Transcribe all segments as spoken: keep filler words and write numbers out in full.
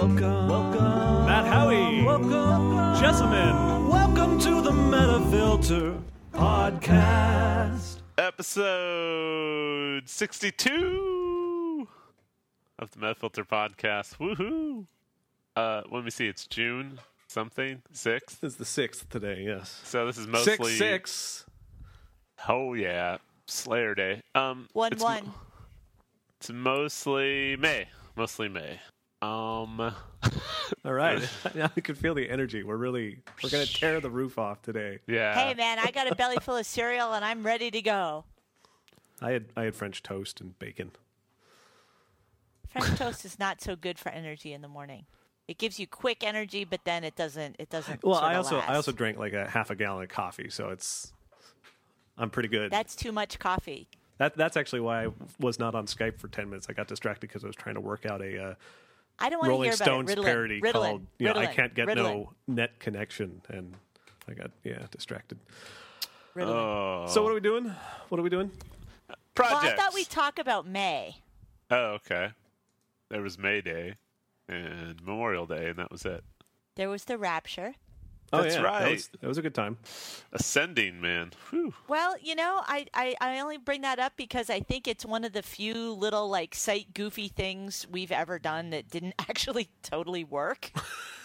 Welcome, welcome, Matt Howie, welcome, Jessamine. welcome to the Metafilter podcast, Episode sixty-two of the Metafilter podcast. Woohoo! Uh, let me see. It's June something sixth. It's the sixth today. Yes. So this is mostly six six. Oh yeah, Slayer Day. Um, One it's, one. It's mostly May. Mostly May. Um. All right. Now I can feel the energy. We're really we're gonna tear the roof off today. Yeah. Hey man, I got a belly full of cereal and I'm ready to go. I had I had French toast and bacon. French toast is not so good for energy in the morning. It gives you quick energy, but then it doesn't. It doesn't. Well, sorta I also last. I also drank like a half a gallon of coffee, so it's I'm pretty good. That's too much coffee. That that's actually why I was not on Skype for ten minutes. I got distracted because I was trying to work out a uh, I don't want to Rolling hear about Stones it. Ritalin, parody Ritalin, called you know, I Ritalin, Can't Get Ritalin, No Net Connection, and I got yeah distracted. Ritalin. Oh. So what are we doing? What are we doing? Projects. Well, I thought we'd talk about May. Oh, okay. There was May Day and Memorial Day, and that was it. There was the Rapture. Oh, That's yeah, right. That was, that was a good time. Ascending, man. Whew. Well, you know, I, I, I only bring that up because I think it's one of the few little, like, site goofy things we've ever done that didn't actually totally work.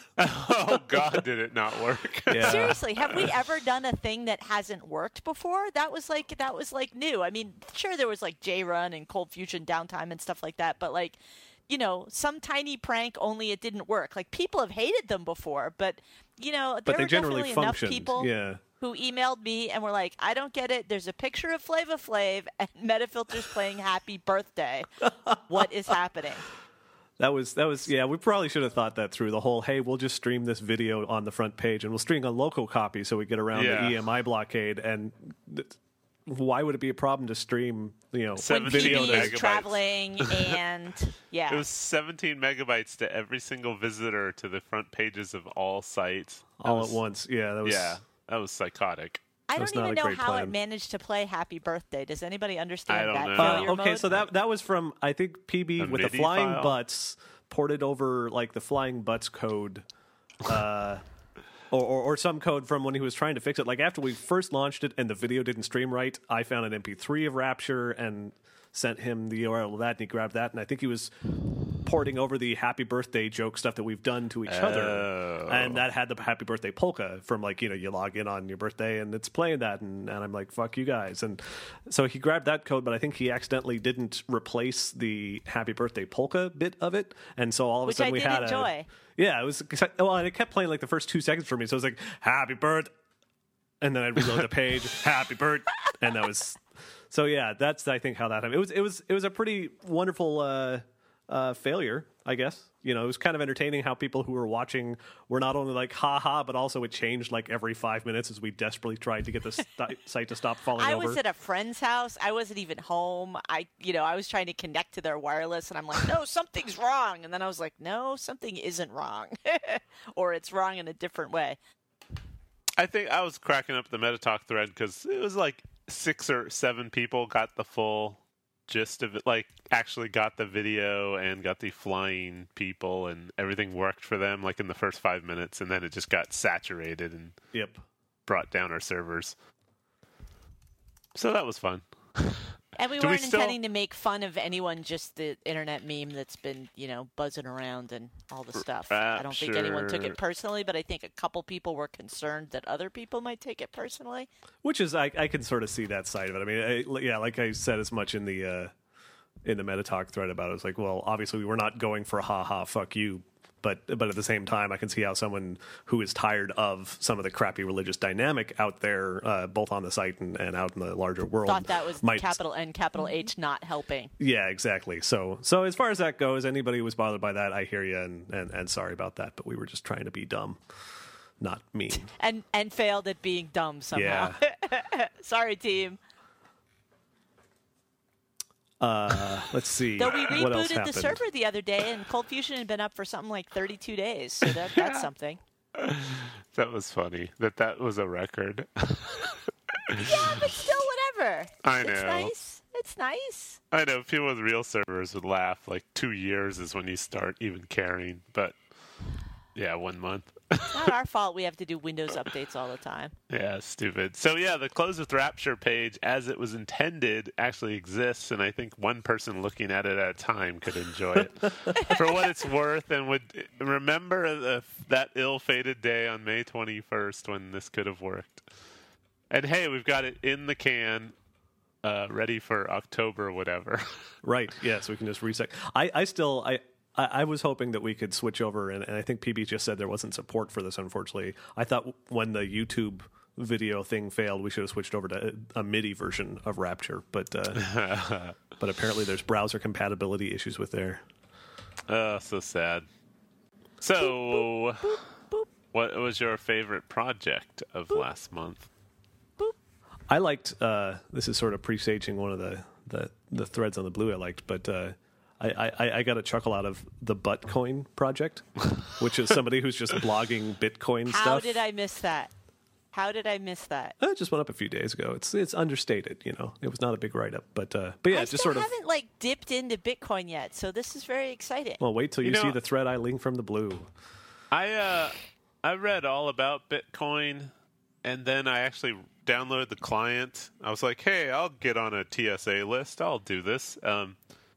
Oh God, did it not work? Yeah. Seriously, have we ever done a thing that hasn't worked before? That was like that was like new. I mean, sure there was like J Run and Cold Fusion downtime and stuff like that, but like, you know, some tiny prank only it didn't work. Like people have hated them before, but you know, there But they were generally definitely enough functioned. people Yeah. who emailed me and were like, I don't get it. There's a picture of Flava Flav and Metafilter's playing Happy Birthday. What is happening? That was that was yeah. We probably should have thought that through. The whole hey, we'll just stream this video on the front page, and we'll stream a local copy so we get around Yeah. the E M I blockade. And th- why would it be a problem to stream you know Seven When video? P B That, is traveling and yeah. It was seventeen megabytes to every single visitor to the front pages of all sites. That all was- at once. Yeah, that was Yeah, that was psychotic. I That's don't not even a know great how plan. it managed to play Happy Birthday. Does anybody understand I don't that know. failure Uh, okay, mode? so that that was from I think P B A with the MIDI flying file? butts ported over like the flying butts code, uh, or, or or some code from when he was trying to fix it. Like after we first launched it and the video didn't stream right, I found an M P three of Rapture and sent him the U R L of that, and he grabbed that, and I think he was porting over the happy birthday joke stuff that we've done to each other, Oh. and that had the happy birthday polka from like you know you log in on your birthday and it's playing that, and, and I'm like fuck you guys, and so he grabbed that code, but I think he accidentally didn't replace the happy birthday polka bit of it, and so all of Which a sudden I we did had enjoy. a yeah it was well, and it kept playing like the first two seconds for me, so it was like happy birthday, and then I'd reload the page happy birthday, and that was. So yeah, that's I think how that happened. It was it was it was a pretty wonderful uh, uh, failure, I guess. You know, it was kind of entertaining how people who were watching were not only like ha ha, but also it changed like every five minutes as we desperately tried to get the st- site to stop falling I over. was at a friend's house. I wasn't even home. I, you know, I was trying to connect to their wireless, and I'm like, no, something's wrong. And then I was like, no, something isn't wrong, or it's wrong in a different way. I think I was cracking up the Metatalk thread because it was like six or seven people got the full gist of it, like actually got the video and got the flying people, and everything worked for them like in the first five minutes, and then it just got saturated and Yep. brought down our servers. So that was fun. And we Do we weren't still- intending to make fun of anyone, just the internet meme that's been, you know, buzzing around and all the stuff. I don't think anyone took Rapture. it personally, but I think a couple people were concerned that other people might take it personally. Which is I, I can sort of see that side of it. I mean, I, yeah, like I said as much in the uh, in the Metatalk thread about it. It's like, well, obviously we were not going for ha ha fuck you, but but at the same time, I can see how someone who is tired of some of the crappy religious dynamic out there, uh, both on the site and, and out in the larger world, Thought that was might, capital N, capital H not helping. Yeah, exactly. So so as far as that goes, anybody who was bothered by that, I hear you, and, and, and sorry about that. But we were just trying to be dumb, not mean. And and failed at being dumb somehow. Sorry, team. Uh, let's see. Though we what else rebooted the happened? server the other day, and Cold Fusion had been up for something like thirty-two days, so that, that's something. That was funny. That that was a record. Yeah, but still, whatever. I It's know. nice. It's nice. I know people with real servers would laugh. Like two years is when you start even caring. But Yeah, one month. It's not our fault we have to do Windows updates all the time. Yeah, stupid. So yeah, the Close with Rapture page, as it was intended, actually exists, and I think one person looking at it at a time could enjoy it for what it's worth, and would remember the, that ill-fated day on May twenty-first when this could have worked. And hey, we've got it in the can, uh, ready for October, whatever. Right. Yeah. So we can just reset. I, I still, I, I I was hoping that we could switch over, and, and I think P B just said there wasn't support for this, unfortunately. I thought when the YouTube video thing failed, we should have switched over to a, a MIDI version of Rapture, but uh, but apparently there's browser compatibility issues with there. Oh, so sad. So, what was your favorite project of last month? I liked, uh, this is sort of presaging one of the, the, the threads on the Blue I liked, but uh, I, I, I got a chuckle out of the Buttcoin project, which is somebody who's just blogging Bitcoin How stuff. How did I miss that? How did I miss that? Uh, it just went up a few days ago. It's it's understated, you know. It was not a big write-up, but uh, but yeah, I just still sort of. haven't like dipped into Bitcoin yet, so this is very exciting. Well, wait till you, You know- see the thread I linked from the Blue. I uh, I read all about Bitcoin, and then I actually downloaded the client. I was like, hey, I'll get on a T S A list. I'll do this. Um,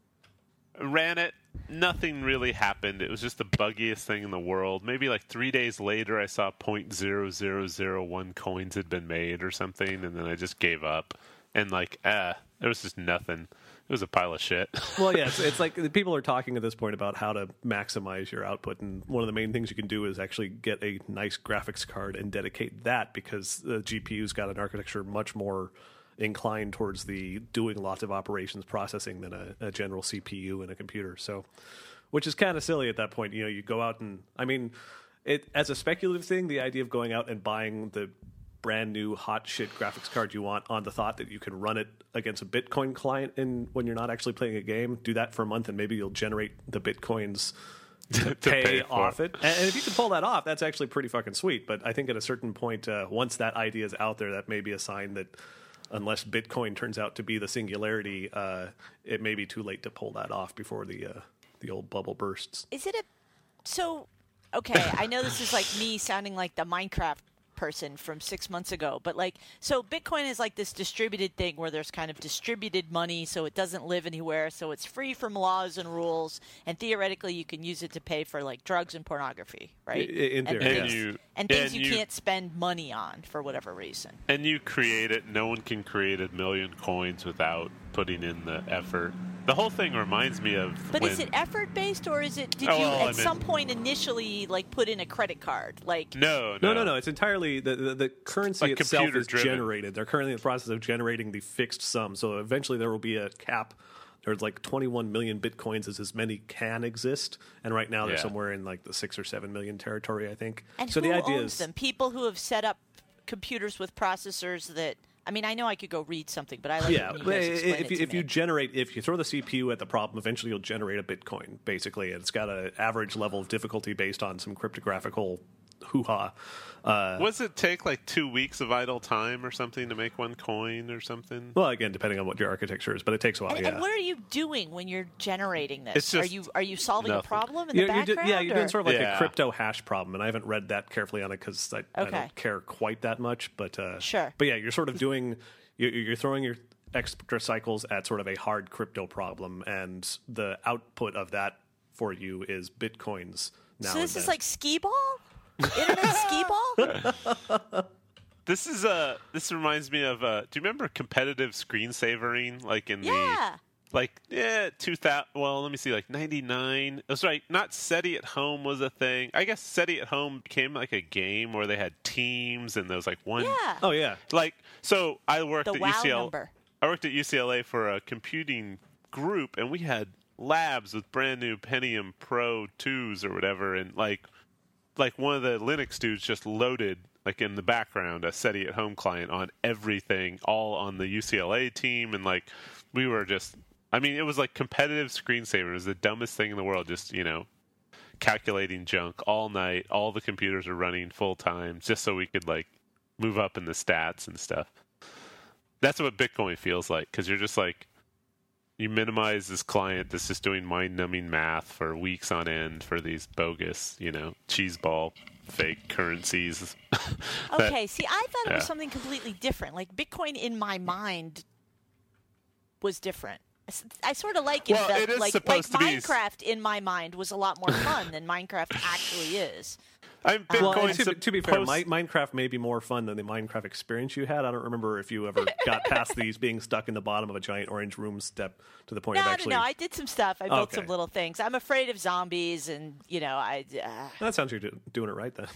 ran it. Nothing really happened. It was just the buggiest thing in the world. Maybe like three days later, I saw zero point zero zero zero one coins had been made or something, and then I just gave up. And like, ah, there was just nothing. It was a pile of shit. Well, yeah, it's, it's like the people are talking at this point about how to maximize your output, and one of the main things you can do is actually get a nice graphics card and dedicate that, because the G P U's got an architecture much more inclined towards the doing lots of operations processing than a, a general C P U in a computer. So, which is kind of silly at that point. You know, you go out and, I mean, it as a speculative thing, the idea of going out and buying the brand new hot shit graphics card you want on the thought that you can run it against a Bitcoin client in when you're not actually playing a game, do that for a month and maybe you'll generate the Bitcoins to, To pay, pay for off it. And, and if you can pull that off, that's actually pretty fucking sweet. But I think at a certain point, uh, once that idea is out there, that may be a sign that unless Bitcoin turns out to be the singularity, uh, it may be too late to pull that off before the uh, the old bubble bursts. Is it a so? Okay, I know this is like me sounding like the Minecraft person from six months ago, but like, so Bitcoin is like this distributed thing where there's kind of distributed money, so it doesn't live anywhere, so it's free from laws and rules, and theoretically you can use it to pay for like drugs and pornography, right? I- in and theory, things, And you- and things and you, you- can't spend money on for whatever reason. And you create it. No one can create a million coins without putting in the effort. The whole thing reminds me of But when, is it effort based, or is it? Did Oh, you well, at I mean- some point initially like put in a credit card? Like no, No, no, no, no. It's entirely the the, the currency Like itself is computer-driven. generated. They're currently in the process of generating the fixed sum. So eventually there will be a cap. There's like twenty-one million bitcoins, as as many can exist, and right now they're Yeah. somewhere in like the six or seven million territory, I think. And so who the idea owns is them? People who have set up computers with processors that. I mean, I know I could go read something, but I like yeah. it when you but guys explain if it you to if you me. generate if you throw the C P U at the problem, eventually you'll generate a bitcoin. Basically, and it's got an average level of difficulty based on some cryptographical hoo ha. Uh, What does it take, like two weeks of idle time or something to make one coin or something? well, again, depending on what your architecture is, but it takes a while. And, yeah. and what are you doing when you're generating this? It's are just you are you solving nothing. a problem in You're- the you're do- background? yeah, you're doing or- sort of like Yeah. a crypto hash problem, and I haven't read that carefully on it because I, I Okay. don't care quite that much. But uh, Sure. But yeah, you're sort of doing you're, you're throwing your extra cycles at sort of a hard crypto problem, and the output of that for you is bitcoins. Now So this and is then. like skee ball, internet skee ball. This is uh this reminds me of uh do you remember competitive screensavering, like in Yeah. the like yeah two thousand, well let me see, like ninety-nine. That's right, not SETI at Home was a thing. I guess SETI at Home became like a game where they had teams and there was like one Yeah. oh yeah, like so I worked The at WoW U C L number. I worked at U C L A for a computing group, and we had labs with brand new Pentium Pro twos or whatever, and like like one of the Linux dudes just loaded like in the background a SETI at Home client on everything, all on the U C L A team, and like we were just I mean it was like competitive screensaver. It was the dumbest thing in the world, just, you know, calculating junk all night. All the computers are running full time just so we could like move up in the stats and stuff. That's what Bitcoin feels like, because you're just like, you minimize this client that's just doing mind-numbing math for weeks on end for these bogus, you know, cheeseball fake currencies. that, Okay, see, I thought it yeah. was something completely different. Like Bitcoin in my mind was different. I s- I sort of like it, Well, that, it is like, like supposed to be- Minecraft in my mind was a lot more fun than Minecraft actually is. I'm Well, and Bitcoin to, to be fair, supposed- Mi- Minecraft may be more fun than the Minecraft experience you had. I don't remember if you ever got past these being stuck in the bottom of a giant orange room step to the point No, of no, actually. no. I did some stuff. I built some Okay. little things. I'm afraid of zombies, and you know, I. Uh, That sounds like you're do- doing it right then.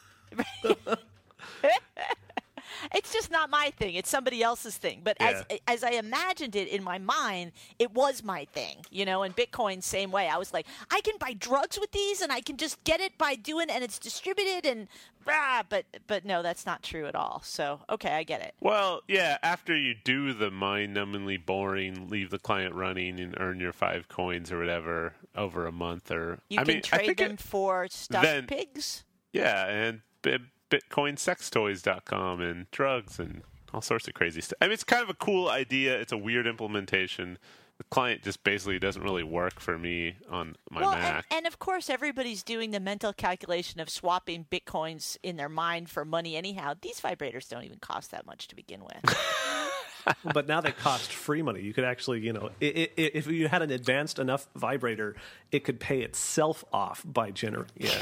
It's just not my thing. It's somebody else's thing. But as Yeah. as I imagined it in my mind, it was my thing. You know, and Bitcoin same way. I was like, I can buy drugs with these, and I can just get it by doing, and it's distributed, and ah, but but no, that's not true at all. So okay, I get it. Well, yeah, after you do the mind-numbingly boring, leave the client running and earn your five coins or whatever over a month, or You I can mean, I trade think them it- for stuffed then- pigs. yeah, and bi- bitcoin sex toys dot com and drugs and all sorts of crazy stuff. I mean, it's kind of a cool idea. It's a weird implementation. The client just basically doesn't really work for me on my Well, and, Mac. and of course, everybody's doing the mental calculation of swapping bitcoins in their mind for money anyhow. These vibrators don't even cost that much to begin with. But now they cost free money. You could actually, you know, i i if you had an advanced enough vibrator, it could pay itself off by gener. Yeah.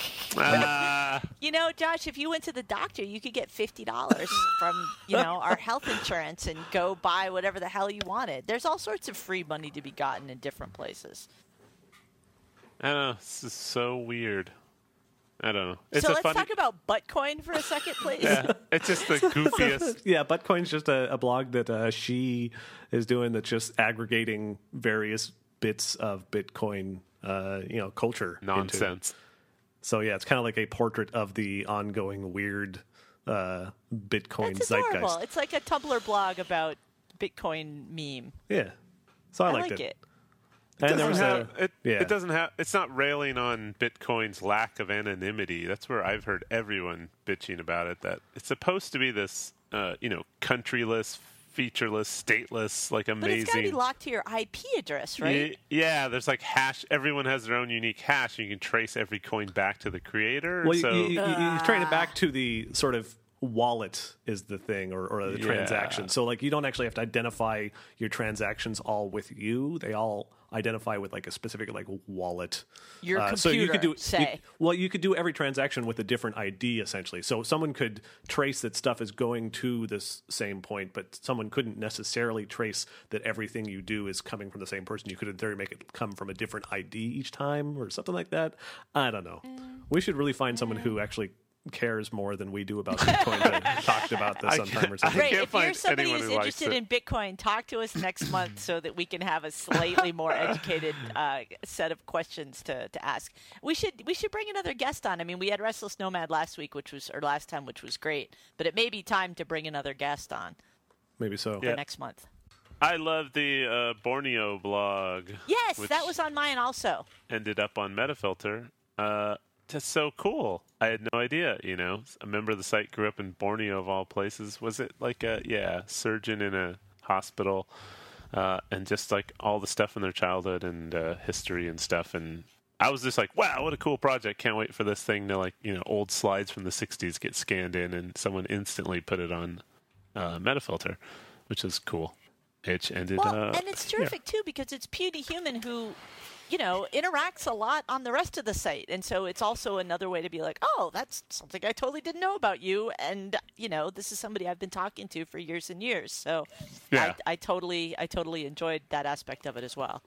Ah, You know, Josh, if you went to the doctor, you could get fifty dollars from, you know, our health insurance and go buy whatever the hell you wanted. There's all sorts of free money to be gotten in different places. I don't know. This is so weird. I don't know. It's so a let's funny. talk about Buttcoin for a second, please. Yeah, it's just the goofiest. Yeah, Buttcoin's just a, a blog that uh, she is doing that's just aggregating various bits of Bitcoin, uh, you know, culture. into- Nonsense. So yeah, it's kind of like a portrait of the ongoing weird uh, Bitcoin That's adorable. zeitgeist. It's like a Tumblr blog about Bitcoin meme. Yeah, so I, I liked like it. And It there was doesn't have, a it, yeah. it doesn't have. It's not railing on Bitcoin's lack of anonymity. That's where I've heard everyone bitching about it. That it's supposed to be this, uh, you know, countryless, featureless, stateless, like But it's got to be amazing. locked to your I P address, right? Y- Yeah, there's like hash. Everyone has their own unique hash. And you can trace every coin back to the creator. Well, so you, you, you, you train it back to the sort of wallet is the thing, or, or the Yeah. transaction. So like you don't actually have to identify your transactions all with you. They all identify with like a specific like wallet. Your Uh, so you could do computer, say. you- well, you could do every transaction with a different I D essentially. So someone could trace that stuff is going to this same point, but someone couldn't necessarily trace that everything you do is coming from the same person. You could in theory make it come from a different I D each time or something like that. I don't know. We should really find someone who actually cares more than we do about Bitcoin to talk about this I sometime can't- or I something. Great. can't If you're find somebody anyone who's who likes interested it. in Bitcoin, talk to us next month so that we can have a slightly more educated uh, set of questions to, to ask. We should we should bring another guest on. I mean, we had Restless Nomad last week, which was or last time, which was great. But it may be time to bring another guest on Maybe so. Yeah. for next month. I love the uh, Borneo blog. Yes, which that was on mine also. ended up on Metafilter. Uh, just so cool. I had no idea, you know. A member of the site grew up in Borneo, of all places. Was it like a, yeah, surgeon in a hospital? Uh, and just like all the stuff in their childhood and uh, history and stuff. And I was just like, wow, what a cool project. Can't wait for this thing to, like, you know, old slides from the sixties get scanned in and someone instantly put it on uh, Metafilter, which is cool. Which ended Well, up. and it's terrific too because it's Puny Human who, you know, interacts a lot on the rest of the site, and so it's also another way to be like, oh, that's something I totally didn't know about you, and you know, this is somebody I've been talking to for years and years. So, Yeah. I, I totally, I totally enjoyed that aspect of it as well.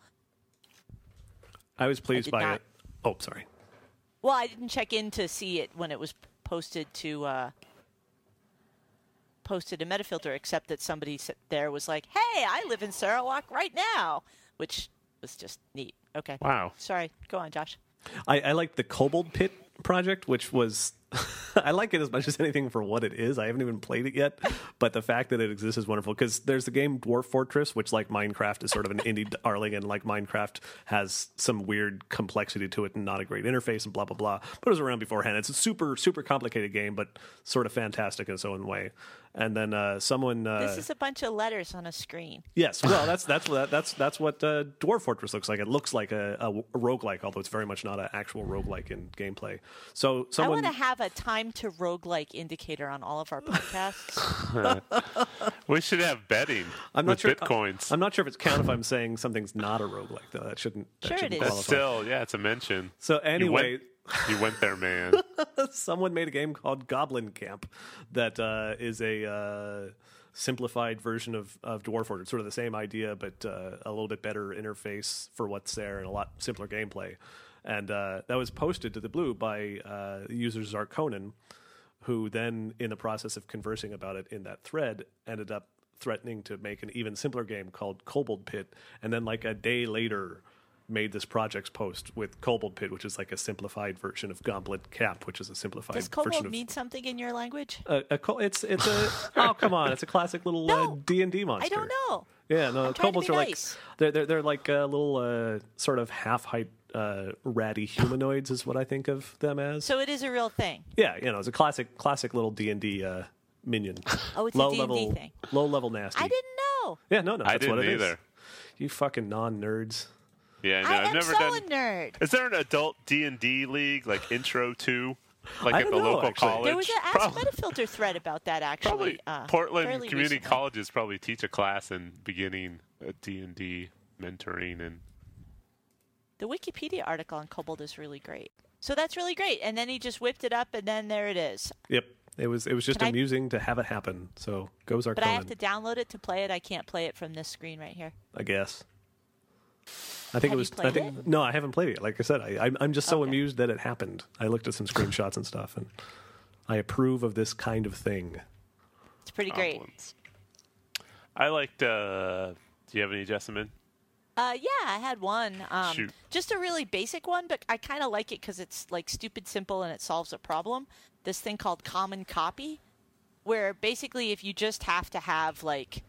I was pleased did by not- it. Oh, sorry. Well, I didn't check in to see it when it was posted to. Uh, posted to Metafilter, except that somebody sit there was like, hey, I live in Sarawak right now, which was just neat. Okay. Wow. Sorry. Go on, Josh. I, I like the Kobold Pit project, which was I like it as much as anything for what it is. I haven't even played it yet, but the fact that it exists is wonderful because there's the game Dwarf Fortress, which like Minecraft is sort of an indie darling, and like Minecraft has some weird complexity to it and not a great interface and blah blah blah. But it was around beforehand. It's a super super complicated game, but sort of fantastic in its own way. And then uh, someone uh, This is a bunch of letters on a screen. yes, well that's that's what that's that's what uh, Dwarf Fortress looks like. It looks like a, a, a roguelike, although it's very much not an actual roguelike in gameplay. So someone I want to have a time to roguelike indicator on all of our podcasts. We should have betting I'm not with sure bitcoins. I'm not sure if it's count if I'm saying something's not a roguelike though. That shouldn't. That Sure it shouldn't is. That's qualify. still, yeah, it's a mention. So You anyway, went, you went there, man. someone made a game called Goblin Camp that uh, is a uh, simplified version of, of Dwarf Fortress. Sort of the same idea, but uh, a little bit better interface for what's there and a lot simpler gameplay. And uh, that was posted to the Blue by uh, user Zarkonin, who then, in the process of conversing about it in that thread, ended up threatening to make an even simpler game called Kobold Pit. And then, like a day later, made this projects post with Kobold Pit, which is like a simplified version of Goblin Camp, which is a simplified Does version kobold of. mean something in your language? A, a, co- it's it's a oh come on, it's a classic little uh, No, D and D monster. I don't know. Yeah, no, I'm trying to kobolds be are nice. like they're they're they're like uh, little uh, sort of half height uh, ratty humanoids is what I think of them as. So it is a real thing. Yeah, you know, it's a classic classic little D and D uh, minion. Oh, it's a low D and D level thing. low level nasty. I didn't know. Yeah, no, no, I that's what didn't it is. either. You fucking non nerds. Yeah, no, I I've am never so done. a nerd. Is there an adult D and D league like Intro to, like I at don't the know, local actually. college? There was an Ask Probably- Metafilter thread about that, actually. Probably uh, Portland fairly community recently. colleges probably teach a class in beginning at D and D mentoring and The Wikipedia article on Kobold is really great. So that's really great. And then he just whipped it up, and then there it is. Yep. It was it was just Can I- amusing to have it happen. So go Zarkonin, But I have to download it to play it. I can't play it from this screen right here. I guess. I think Have it was. you played I think it? no, I haven't played it. Like I said, I, I'm I'm just so Okay. amused that it happened. I looked at some screenshots and stuff, and I approve of this kind of thing. It's pretty great. goblins. I liked. Uh, do you have any, Jessamine? Uh, yeah, I had one. Um, Shoot. Just a really basic one, but I kind of like it because it's like stupid simple and it solves a problem. This thing called Common Copy, where basically if you just have to have like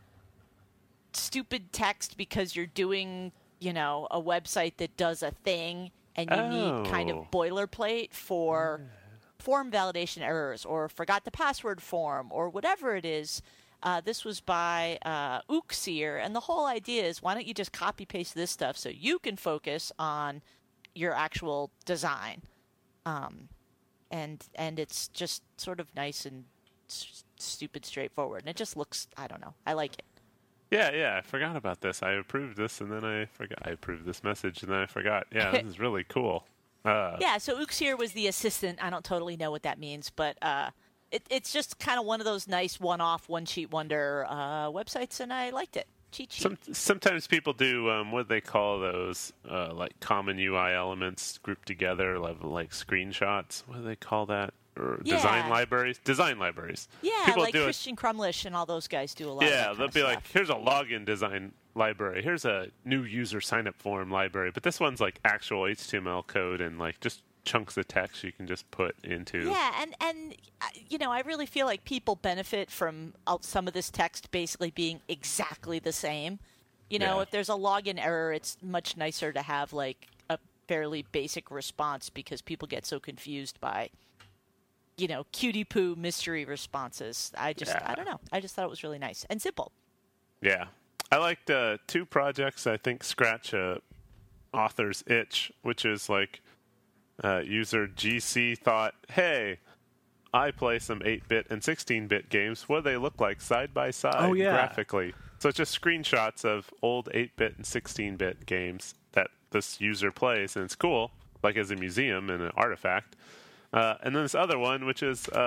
stupid text because you're doing, you know, a website that does a thing and you need kind of Oh. boilerplate for form validation errors or forgot the password form or whatever it is. Uh, this was by uh, Uxir, and the whole idea is why don't you just copy paste this stuff so you can focus on your actual design, um, and and it's just sort of nice and s- stupid straightforward, and it just looks I don't know I like it. Yeah, yeah. I forgot about this. I approved this, and then I forgot. I approved this message, and then I forgot. Yeah, this is really cool. Uh, Yeah, so Uxir was the assistant. I don't totally know what that means, but uh, it, it's just kind of one of those nice one-off, one-sheet wonder uh, websites, and I liked it. Cheat sheet. Some, sometimes people do um, what do they call those, uh, like common U I elements grouped together, like, like screenshots. What do they call that? Or design Yeah. libraries. Design libraries. yeah, people like do it. Christian Crumlish and all those guys do a lot of Yeah, that kind they'll of be stuff. like, here's a login design library. Here's a new user sign up form library. But this one's like actual H T M L code and like just chunks of text you can just put into. Yeah, and and uh, you know, I really feel like people benefit from uh, some of this text basically being exactly the same. You know, Yeah. if there's a login error, it's much nicer to have like a fairly basic response because people get so confused by, you know, cutie poo mystery responses. I just, Yeah. I don't know. I just thought it was really nice and simple. Yeah. I liked uh, two projects. I think scratch uh, author's itch, which is like uh, user G C thought, hey, I play some eight-bit and sixteen-bit games. What do they look like side by side Oh, yeah. graphically? So it's just screenshots of old eight-bit and sixteen-bit games that this user plays, and it's cool, like as a museum and an artifact. Uh, and then this other one, which is uh,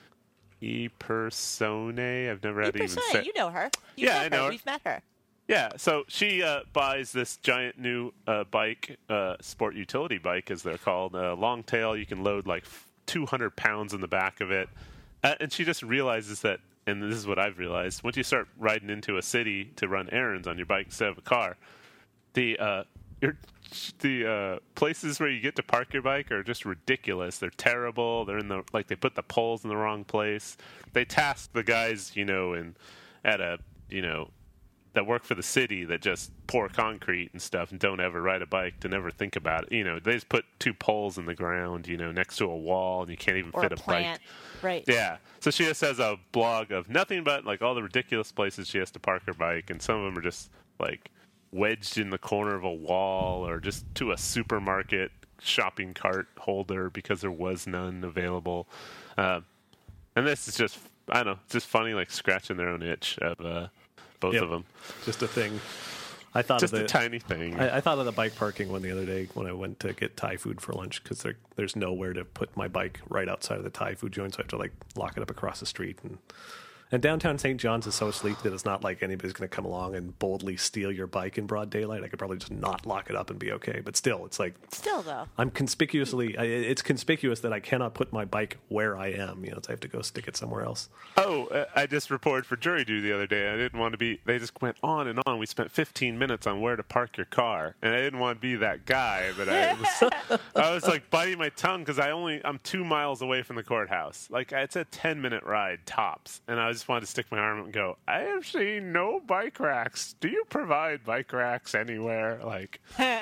ePersone. I've never had to even Persona, say. you know her. You've Yeah, met I know her. her. We've met her. Yeah, so she uh, buys this giant new uh, bike, uh, sport utility bike, as they're called, a long tail. You can load like two hundred pounds in the back of it. Uh, and she just realizes that, and this is what I've realized, once you start riding into a city to run errands on your bike instead of a car, the uh, you're the uh, places where you get to park your bike are just ridiculous. They're terrible. They're in the like they put the poles in the wrong place. They task the guys, you know, in at a you know that work for the city that just pour concrete and stuff and don't ever ride a bike to never think about it. You know, they just put two poles in the ground, you know, next to a wall, and you can't even or fit a a plant. bike. Right. Yeah. So she just has a blog of nothing but like all the ridiculous places she has to park her bike, and some of them are just like wedged in the corner of a wall or just to a supermarket shopping cart holder because there was none available. Uh, and this is just, I don't know, it's just funny, like scratching their own itch of uh, both Yep. of them. Just a thing. I thought Just of the, a tiny thing. I, I thought of the bike parking one the other day when I went to get Thai food for lunch because there, there's nowhere to put my bike right outside of the Thai food joint, so I have to like lock it up across the street. And and downtown Saint John's is so sleek that it's not like anybody's going to come along and boldly steal your bike in broad daylight. I could probably just not lock it up and be okay. But still, it's like Still, though. I'm conspicuously. I- It's conspicuous that I cannot put my bike where I am. You know, so I have to go stick it somewhere else. Oh, uh, I just reported for jury duty the other day. I didn't want to be. They just went on and on. We spent fifteen minutes on where to park your car, and I didn't want to be that guy. But I was, I was like biting my tongue because I only I'm two miles away from the courthouse. Like it's a ten minute ride tops, and I just wanted to stick my arm out and go. I have seen no bike racks. Do you provide bike racks anywhere? Like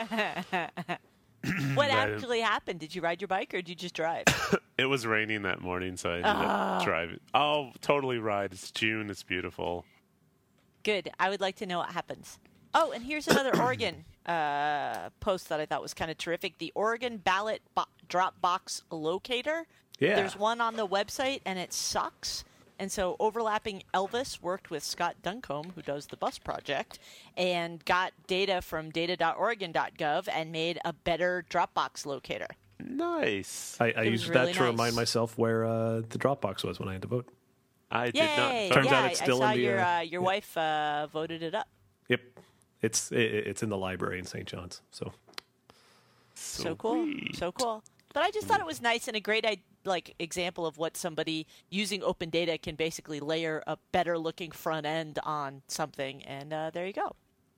What actually happened? Did you ride your bike or did you just drive? it was raining that morning, so I ended up driving. Oh, totally ride. It's June. It's beautiful. Good. I would like to know what happens. Oh, and here's another Oregon uh, post that I thought was kind of terrific. The Oregon ballot bo- drop box locator. Yeah. There's one on the website, and it sucks. And so Overlapping Elvis worked with Scott Duncombe, who does the bus project, and got data from data dot oregon dot gov and made a better Dropbox locator. Nice. I, I It was used really that to nice. remind myself where uh, the Dropbox was when I had to vote. I did Yay! not. Turns yeah, out it's I- still I saw in the, your uh, uh, your wife uh, voted it up. Yep, it's it, it's in the library in Saint John's. So So cool. Sweet. So cool. But I just thought it was nice and a great I- like example of what somebody using open data can basically layer a better looking front end on something, and uh, there you go.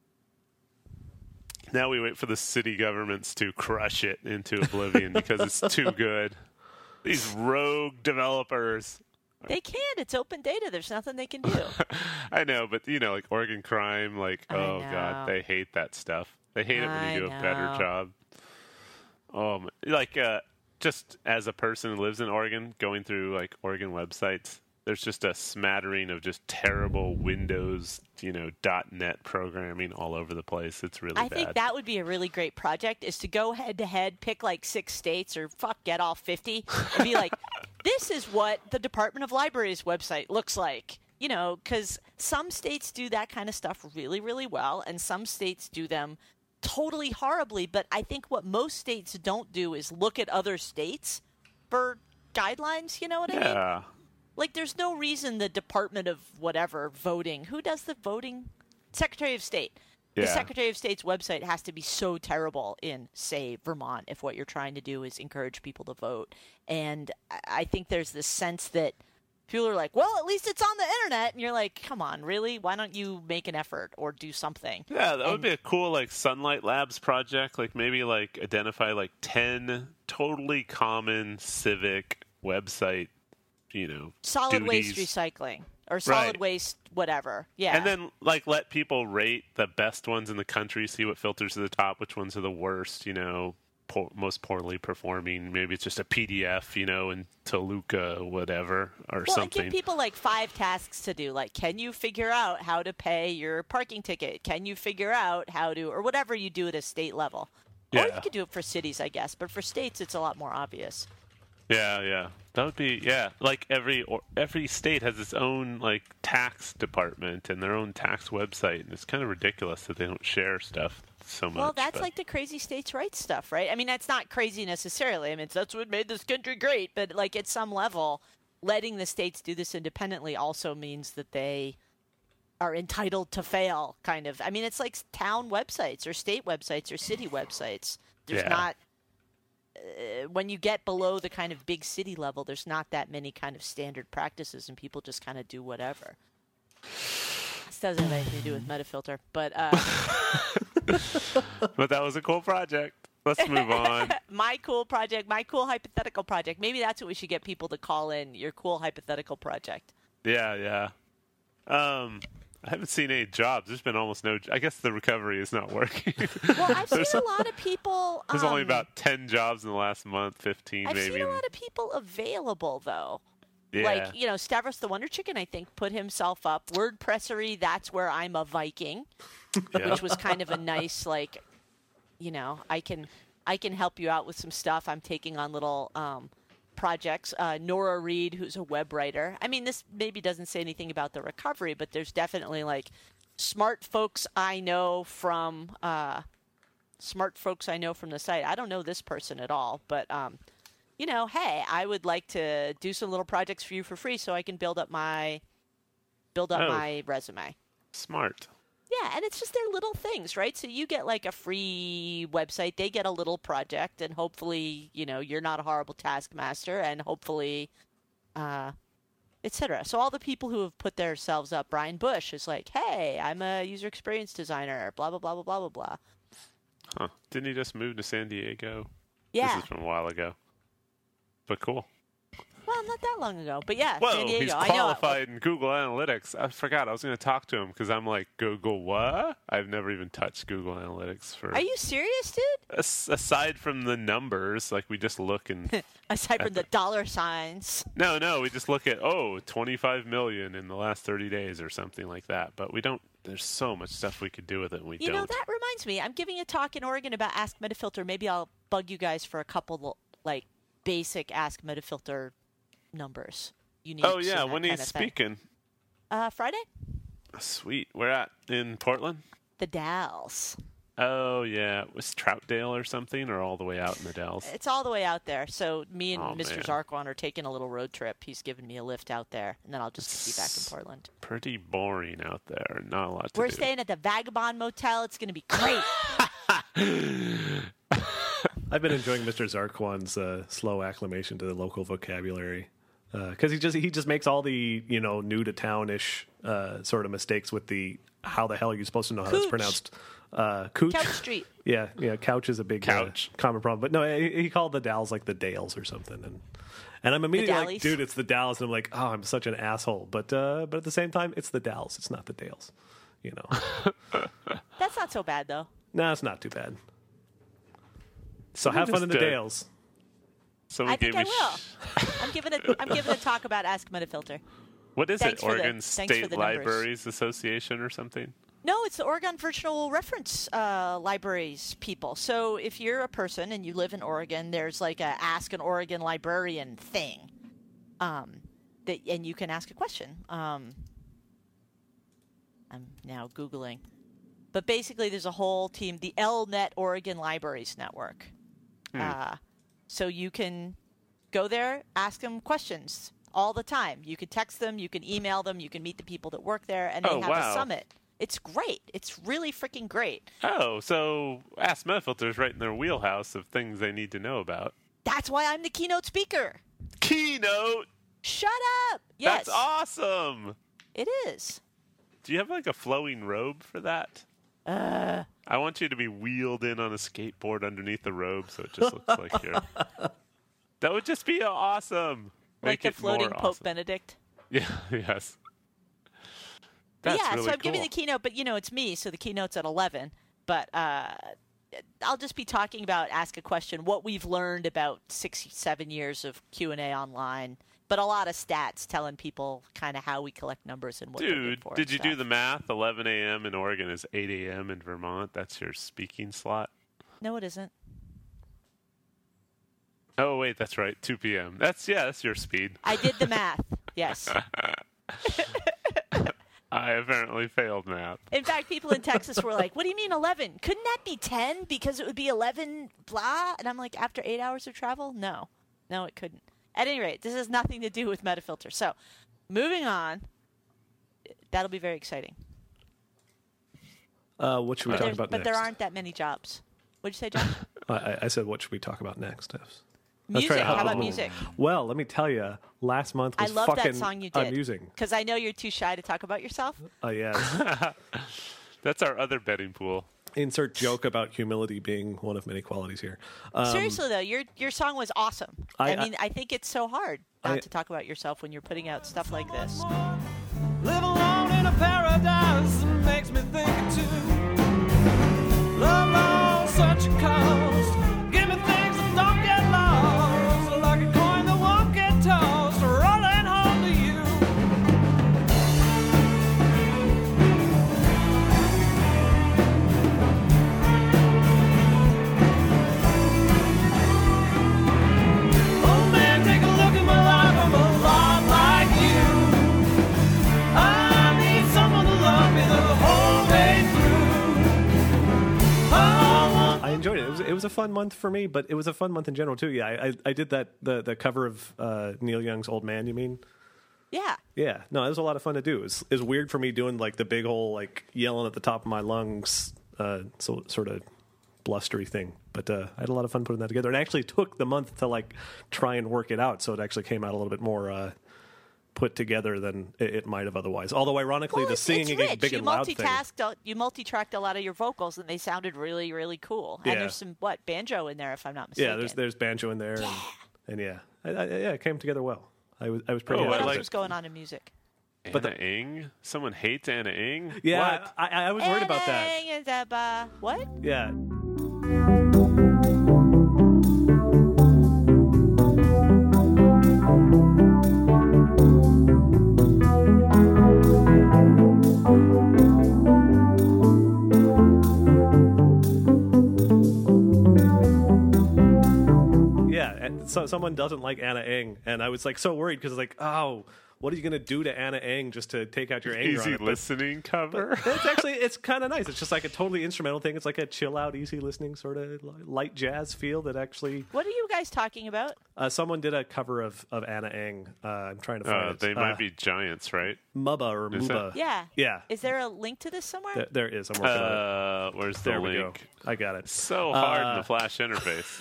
Now we wait for the city governments to crush it into oblivion because it's too good. These rogue developers. They can't. It's open data. There's nothing they can do. I know, but you know, like Oregon crime, like I oh know. god, they hate that stuff. They hate it when I you do a better know. job. Um, like uh, just as a person who lives in Oregon, going through like Oregon websites, there's just a smattering of just terrible Windows, you know, .NET programming all over the place. It's really I bad. think that would be a really great project is to go head to head, pick like six states or fuck get all fifty and be like, this is what the Department of Libraries website looks like. You know, because some states do that kind of stuff really, really well, and some states do them totally horribly. But I think what most states don't do is look at other states for guidelines. You know what I mean? yeah. Like, there's no reason the Department of whatever voting, who does the voting? Secretary of State. The Yeah. Secretary of State's website has to be so terrible in, say, Vermont, if what you're trying to do is encourage people to vote. And I- I think there's this sense that people are like, well, at least it's on the internet. And you're like, come on, really? Why don't you make an effort or do something? Yeah, that would And- be a cool like Sunlight Labs project. Like maybe like identify like ten totally common civic website, you know, Solid waste duties. recycling or solid Right. waste whatever. Yeah. And then like let people rate the best ones in the country, see what filters to the top, which ones are the worst, you know, po- most poorly performing. Maybe it's just a P D F, you know, in Toluca, whatever, or Well, and something. give people like five tasks to do. Like, can you figure out how to pay your parking ticket? Can you figure out how to, or whatever you do at a state level? Or Yeah. you could do it for cities, I guess. But for states, it's a lot more obvious. Yeah, yeah. That would be yeah. Like every or every state has its own like tax department and their own tax website, and it's kind of ridiculous that they don't share stuff so much. Well, that's but- like the crazy states' rights stuff, right? I mean, that's not crazy necessarily. I mean, that's what made this country great. But like at some level, letting the states do this independently also means that they are entitled to fail, kind of. I mean, it's like town websites or state websites or city websites. There's Yeah. not. Uh, when you get below the kind of big city level, there's not that many kind of standard practices, and people just kind of do whatever. This doesn't have anything to do with Metafilter, but uh, But that was a cool project. Let's move on. My cool project, my cool hypothetical project. Maybe that's what we should get people to call in. Your cool hypothetical project. Yeah, yeah. Um, I haven't seen any jobs. There's been almost no. I guess the recovery is not working. Well, I've seen a lot of people. There's only um, about ten jobs in the last month, fifteen I've maybe. seen a lot of people available though. yeah. Like, you know, Stavros the Wonder Chicken, I think, put himself up. WordPressery, that's where I'm a Viking, Yeah. which was kind of a nice, like, you know, I can I can help you out with some stuff. I'm taking on little um, projects. Uh, Nora Reed, who's a web writer. I mean, this maybe doesn't say anything about the recovery, but there's definitely, like, smart folks I know from uh, smart folks I know from the site. I don't know this person at all, but um, you know, hey, I would like to do some little projects for you for free so I can build up my build up Oh. my resume. Smart. Yeah, and it's just their little things, right? So you get like a free website, they get a little project, and hopefully, you know, you're not a horrible taskmaster, and hopefully, uh, et cetera. So all the people who have put themselves up, Brian Bush is like, hey, I'm a user experience designer, blah, blah, blah, blah, blah, blah, blah. Huh. Didn't he just move to San Diego? Yeah. This is from a while ago. But cool. Well, not that long ago, but yeah, Whoa, San Diego. he's I know. qualified in Google Analytics. I forgot. I was going to talk to him because I'm like, Google what? I've never even touched Google Analytics for. Are you serious, dude? As- aside from the numbers, like we just look and Aside from the dollar signs. no, no, we just look at oh, twenty-five million in the last thirty days or something like that. But we don't. There's so much stuff we could do with it, and we You don't. know, that reminds me. I'm giving a talk in Oregon about Ask Metafilter. Maybe I'll bug you guys for a couple, like, basic Ask Metafilter numbers. Uniques oh yeah, and that when kind he's of thing. speaking. Uh, Friday? Sweet. Where at? In Portland? The Dalles. Oh yeah, it was Troutdale or something, or all the way out in the Dells. It's all the way out there. So me and Oh, Mister man. Zarkwan are taking a little road trip. He's giving me a lift out there, and then I'll just be back in Portland. Pretty boring out there. Not a lot to We're do. staying at the Vagabond Motel. It's going to be great. I've been enjoying Mister Zarquan's uh, slow acclimation to the local vocabulary because he just he just makes all the you know new to townish uh, sort of mistakes with the how the hell are you supposed to know how that's Cooch. pronounced? Uh, Cooch. Couch Street. Yeah, yeah. Couch is a big uh, Couch. common problem, but no, he, he called the Dalles like the Dales or something, and and I'm immediately like, Dalles? dude, it's the Dalles, and I'm like, oh, I'm such an asshole, but uh, but at the same time, it's the Dalles, it's not the Dales, you know. That's not so bad, though. No, it's not too bad. So Let me have fun just, in the uh, Dales. Someone I think gave I me will. sh- I'm giving a I'm giving a talk about Ask Metafilter. What is Thanks it? for the- Oregon thanks for State the numbers. Libraries Association or something? No, it's the Oregon Virtual Reference uh, Libraries people. So if you're a person and you live in Oregon, there's like a Ask an Oregon Librarian thing, um, that and you can ask a question. Um, I'm now Googling, but basically there's a whole team, the L Net Oregon Libraries Network. Uh, so you can go there, ask them questions all the time. You can text them, you can email them, you can meet the people that work there, and they Oh, have wow. a summit. It's great. It's really freaking great. Oh, so Ask Metafilter's right in their wheelhouse of things they need to know about. That's why I'm the keynote speaker. Keynote! Shut up. Yes, That's awesome! it is. Do you have like a flowing robe for that? Uh, I want you to be wheeled in on a skateboard underneath the robe so it just looks like you're. That would just be awesome. like Make the it floating more Pope awesome. Benedict. Yeah, yes. But That's yeah, really so I'm cool. giving the keynote, but you know, it's me, so the keynote's at eleven. But uh, I'll just be talking about Ask a Question, what we've learned about six, seven years of Q and A online, but a lot of stats telling people kind of how we collect numbers and what they're good Dude, for did and you do stuff. the math? eleven a.m. in Oregon is eight a.m. in Vermont. That's your speaking slot. No, it isn't. Oh, wait, that's right. two p.m. That's, yeah, that's your speed. I did the math. Yes. I apparently failed math. In fact, people in Texas were like, what do you mean eleven? Couldn't that be ten because it would be eleven blah? And I'm like, after eight hours of travel? No. No, it couldn't. At any rate, this has nothing to do with Metafilter. So, moving on. That'll be very exciting. Uh, what should we But, talk there's- about but next? there aren't that many jobs. What'd you say, John? I, I said, what should we talk about next? That's Music. right. How about Oh. music? Well, let me tell you, last month I was love fucking that song you did. amusing. Because I know you're too shy to talk about yourself. Oh, yeah. That's our other betting pool. Insert joke about humility being one of many qualities here. Um, Seriously though, your your song was awesome. I- I, mean, I, think it's so hard not I- to talk about yourself when you're putting out stuff like this. Live alone in a paradise that makes me think of two. Love all such a cost. Give me things that don't get lost. Like a coin that won't get tossed. Rolling home to you. Oh man, take a look at my life. I'm a lot like you. I need someone to love me the whole way through. Oh, I enjoyed it. It was it was a fun month for me, but it was a fun month in general too. Yeah, I I, I did that the the cover of uh, Neil Young's Old Man. You mean? Yeah. Yeah, no, it was a lot of fun to do. It was, it was weird for me doing like the big whole like yelling at the top of my lungs, uh, so sort of blustery thing. But uh, I had a lot of fun putting that together. It actually took the month to like try and work it out, so it actually came out a little bit more uh, put together than it, it might have otherwise. Although ironically, Well, the it's, singing it's against rich. big you and loud thing. multitasked. a- You multi-tracked a lot of your vocals, and they sounded really, really cool. Yeah. And there's some what banjo in there, if I'm not mistaken. Yeah, there's there's banjo in there, and, and yeah, I, I, yeah, it came together well. I was I was pretty. Oh, What happy I else with like- it. was going on in music? Anna But the- Ing? Someone hates Anna Ing? Yeah, What? I, I was worried about that. Anything is a ba- What? Yeah. Yeah, and so someone doesn't like Anna Ing, and I was like so worried because like, oh, what are you gonna do to Anna Ing just to take out your anger on Easy it? But- listening cover? It's actually it's kind of nice. It's just like a totally instrumental thing. It's like a chill out, easy listening sort of light jazz feel that actually. What are you guys talking about? Uh, someone did a cover of, of Anna Ing. Uh, I'm trying to find Uh, it. they might Uh, be giants, right? Mubba or Is Muba. that- Yeah. Yeah. Is there a link to this somewhere? There, there is. I'm working on it. Uh, where's the There we go. link? I got it. So hard in Uh, the Flash interface.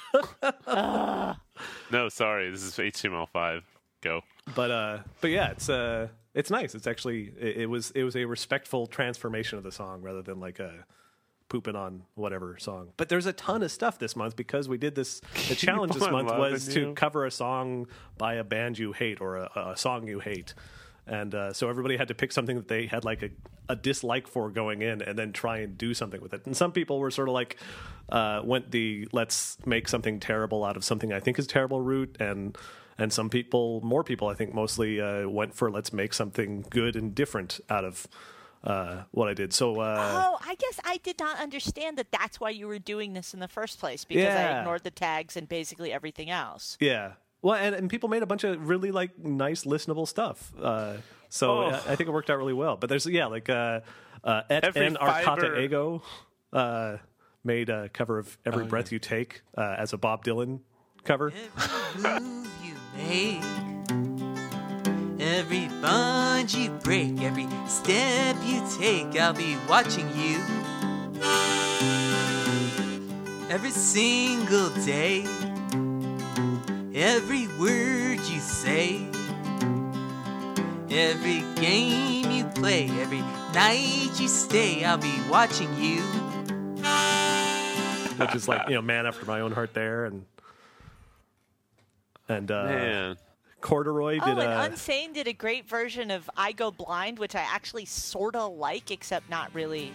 No, sorry. This is H T M L five. Go. But uh, but yeah, it's uh, it's nice. It's actually it, it was it was a respectful transformation of the song rather than like a pooping on whatever song. But there's a ton of stuff this month because we did this. The challenge this on month was loving to you. cover a song by a band you hate or a, a song you hate. And uh, so everybody had to pick something that they had like a, a dislike for going in and then try and do something with it. And some people were sort of like, uh, went the let's make something terrible out of something I think is terrible route. And and some people, more people I think mostly uh, went for let's make something good and different out of uh, what I did. So uh, Oh, I guess I did not understand that that's why you were doing this in the first place, because I Yeah. ignored the tags and basically everything else. yeah. Well, and, and people made a bunch of really like nice, listenable stuff. Uh, so Oh. I, I think it worked out really well. But there's yeah, like uh, uh, Et Every and Arcata fiber- Ego uh, made a cover of "Every Oh, Breath You Take" uh, as a Bob Dylan cover. Every move you make, every bond you break, every step you take, I'll be watching you. Every single day, every word you say, every game you play, every night you stay, I'll be watching you. Which is like, you know, man after my own heart there, and and uh, Man. Corduroy Oh, did and a Unsane did a great version of I Go Blind, which I actually sort of like, except not really.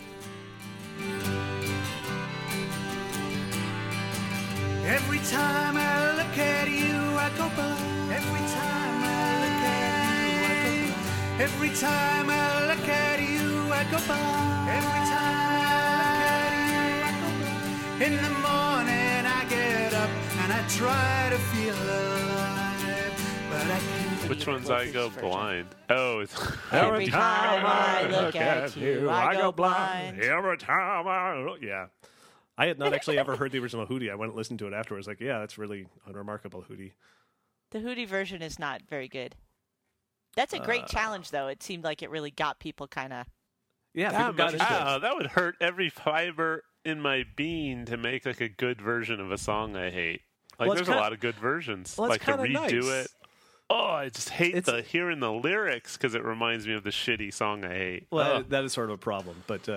Every time I look at you, I go blind. Every time I look at you, I go blind. Every time I look at you, I go blind. Every time I look at you, I go blind. In the morning I get up and I try to feel alive, but I can't. Which one's I Go Blind? Oh, it's Every time I look at you, I go blind. Every time I look, yeah. I had not actually ever heard the original Hootie. I went and listened to it afterwards. Like, yeah, that's really unremarkable, Hootie. The Hootie version is not very good. That's a great challenge, though. It seemed like it really got people kind of. Yeah, that, people got much- into it. ah, that would hurt every fiber in my being to make like a good version of a song I hate. Like, Well, it's there's kinda- a lot of good versions. well, it's like to kinda redo nice. it. Oh, I just hate It's- the hearing the lyrics because it reminds me of the shitty song I hate. Well, Ugh. that is sort of a problem, but uh,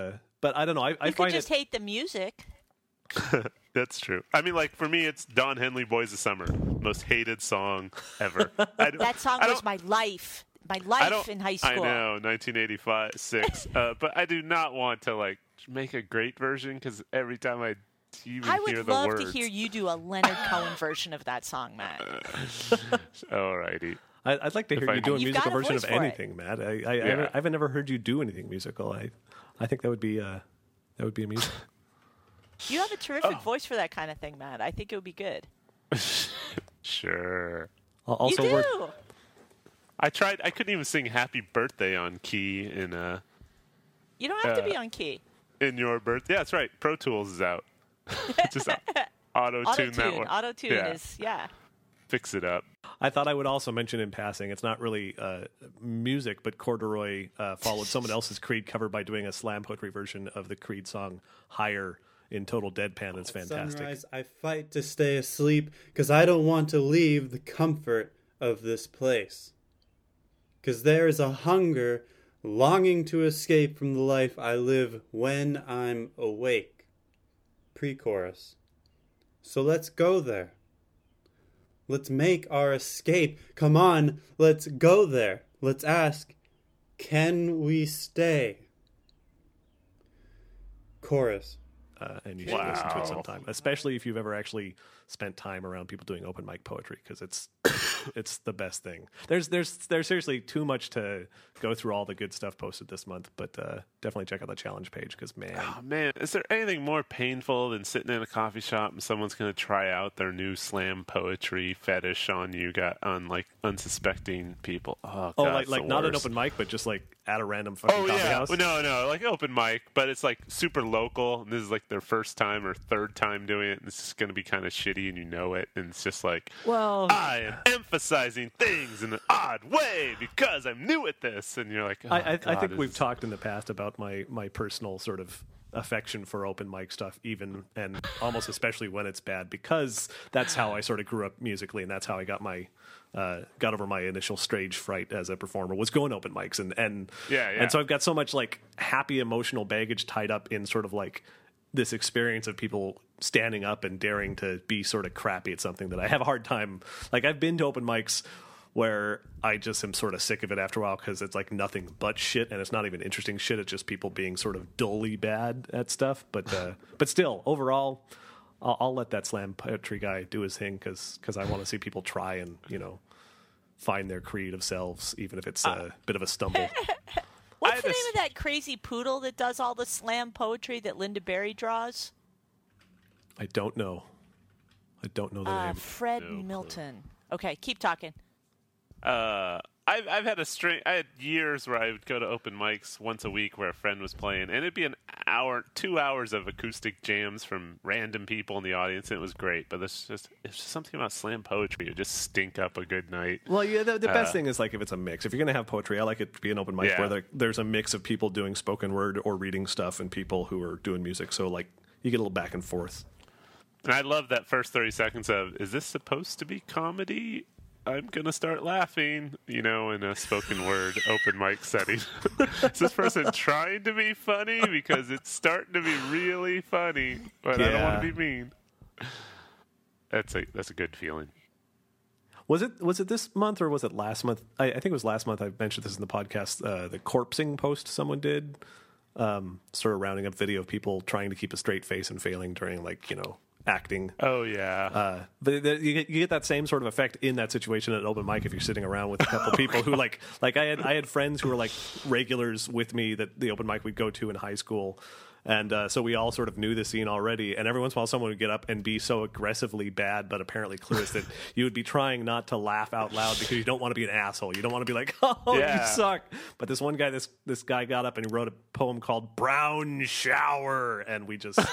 but I don't know. I, I You find could just it. hate the music. That's true. I mean, like for me, it's Don Henley, "Boys of Summer," most hated song ever. I don't- That song I was don't- my life. My I life don't- in high I school. know, nineteen eighty-five, six. uh, but I do not want to like make a great version because every time I even I hear would the love words, to hear you do a Leonard Cohen version of that song, Matt. Alrighty. I, I'd like to hear I- you do a You've musical got a version of voice for it. anything, Matt. I, I, I, Yeah. haven't, I haven't never heard you do anything musical. I, I think that would be, uh, that would be amusing. You have a terrific Oh. voice for that kind of thing, Matt. I think it would be good. Sure. Al- Also, you do. work, I tried. I couldn't even sing "Happy Birthday" on key in uh You don't have to uh, be on key. in your birth. Yeah, that's right. Pro Tools is out. Just auto Auto tune that tune. one. Auto tune Yeah. is yeah. Fix it up. I thought I would also mention in passing, it's not really uh, music, but Corduroy uh, followed someone else's Creed cover by doing a slam poetry version of the Creed song "Higher" in total deadpan. It's fantastic. Sunrise, I fight to stay asleep because I don't want to leave the comfort of this place. Because there is a hunger, longing to escape from the life I live when I'm awake. Pre-chorus. So let's go there. Let's make our escape. Come on, let's go there. Let's ask, can we stay? Chorus. Uh, and you should listen to Wow. it sometime, especially if you've ever actually spent time around people doing open mic poetry, because it's it's the best thing. There's there's there's seriously too much to go through all the good stuff posted this month, but uh, definitely check out the challenge page because man, Oh man, is there anything more painful than sitting in a coffee shop and someone's going to try out their new slam poetry fetish on you, got on like unsuspecting people? Oh, God, oh like it's like the not an worst. open mic, but just like at a random fucking Oh coffee yeah, house. Well, no, no, like open mic, but it's like super local. And this is like their first time or third time doing it, and it's just going to be kind of shitty, and you know it. And it's just like, Well, I am emphasizing things in an odd way because I'm new at this, and you're like, oh, I, I, I God, think this we've is- talked in the past about my my personal sort of affection for open mic stuff, even and almost especially when it's bad, because that's how I sort of grew up musically, and that's how I got my uh, got over my initial stage fright as a performer, was going to open mics, and and Yeah, yeah. and so I've got so much like happy emotional baggage tied up in sort of like this experience of people standing up and daring to be sort of crappy at something that I have a hard time. Like I've been to open mics where I just am sort of sick of it after a while because it's like nothing but shit, and it's not even interesting shit. It's just people being sort of dully bad at stuff. But uh, but still, overall, I'll, I'll let that slam poetry guy do his thing because I want to see people try and you know find their creative selves, even if it's a bit of a stumble. what's I the name just- of that crazy poodle that does all the slam poetry that Linda Berry draws? I don't know. I don't know the Uh, name. Fred No clue. Milton. Okay, keep talking. Uh, I've I've had a string. I had years where I would go to open mics once a week where a friend was playing, and it'd be an hour, two hours of acoustic jams from random people in the audience, and it was great. But there's just it's just something about slam poetry. It just stink up a good night. Well, yeah, the, the best Uh, thing is like if it's a mix. If you're going to have poetry, I like it to be an open mic Yeah. where there, there's a mix of people doing spoken word or reading stuff and people who are doing music. So like you get a little back and forth. And I love that first thirty seconds of, is this supposed to be comedy? I'm going to start laughing, you know, in a spoken word open mic setting. Is this person trying to be funny? Because it's starting to be really funny, but I don't Yeah. want to be mean. That's a that's a good feeling. Was it was it this month or was it last month? I, I think it was last month. I mentioned this in the podcast. Uh, the corpsing post someone did, um, sort of rounding up video of people trying to keep a straight face and failing during like you know acting. Oh yeah. Uh, but the, you, get, you get that same sort of effect in that situation at an open mic if you're sitting around with a couple people who like like I had I had friends who were like regulars with me that the open mic we'd go to in high school. And uh, so we all sort of knew the scene already. And every once in a while, someone would get up and be so aggressively bad, but apparently clueless that you would be trying not to laugh out loud because you don't want to be an asshole. You don't want to be like, "Oh, Yeah. you suck." But this one guy, this this guy got up and he wrote a poem called "Brown Shower," and we just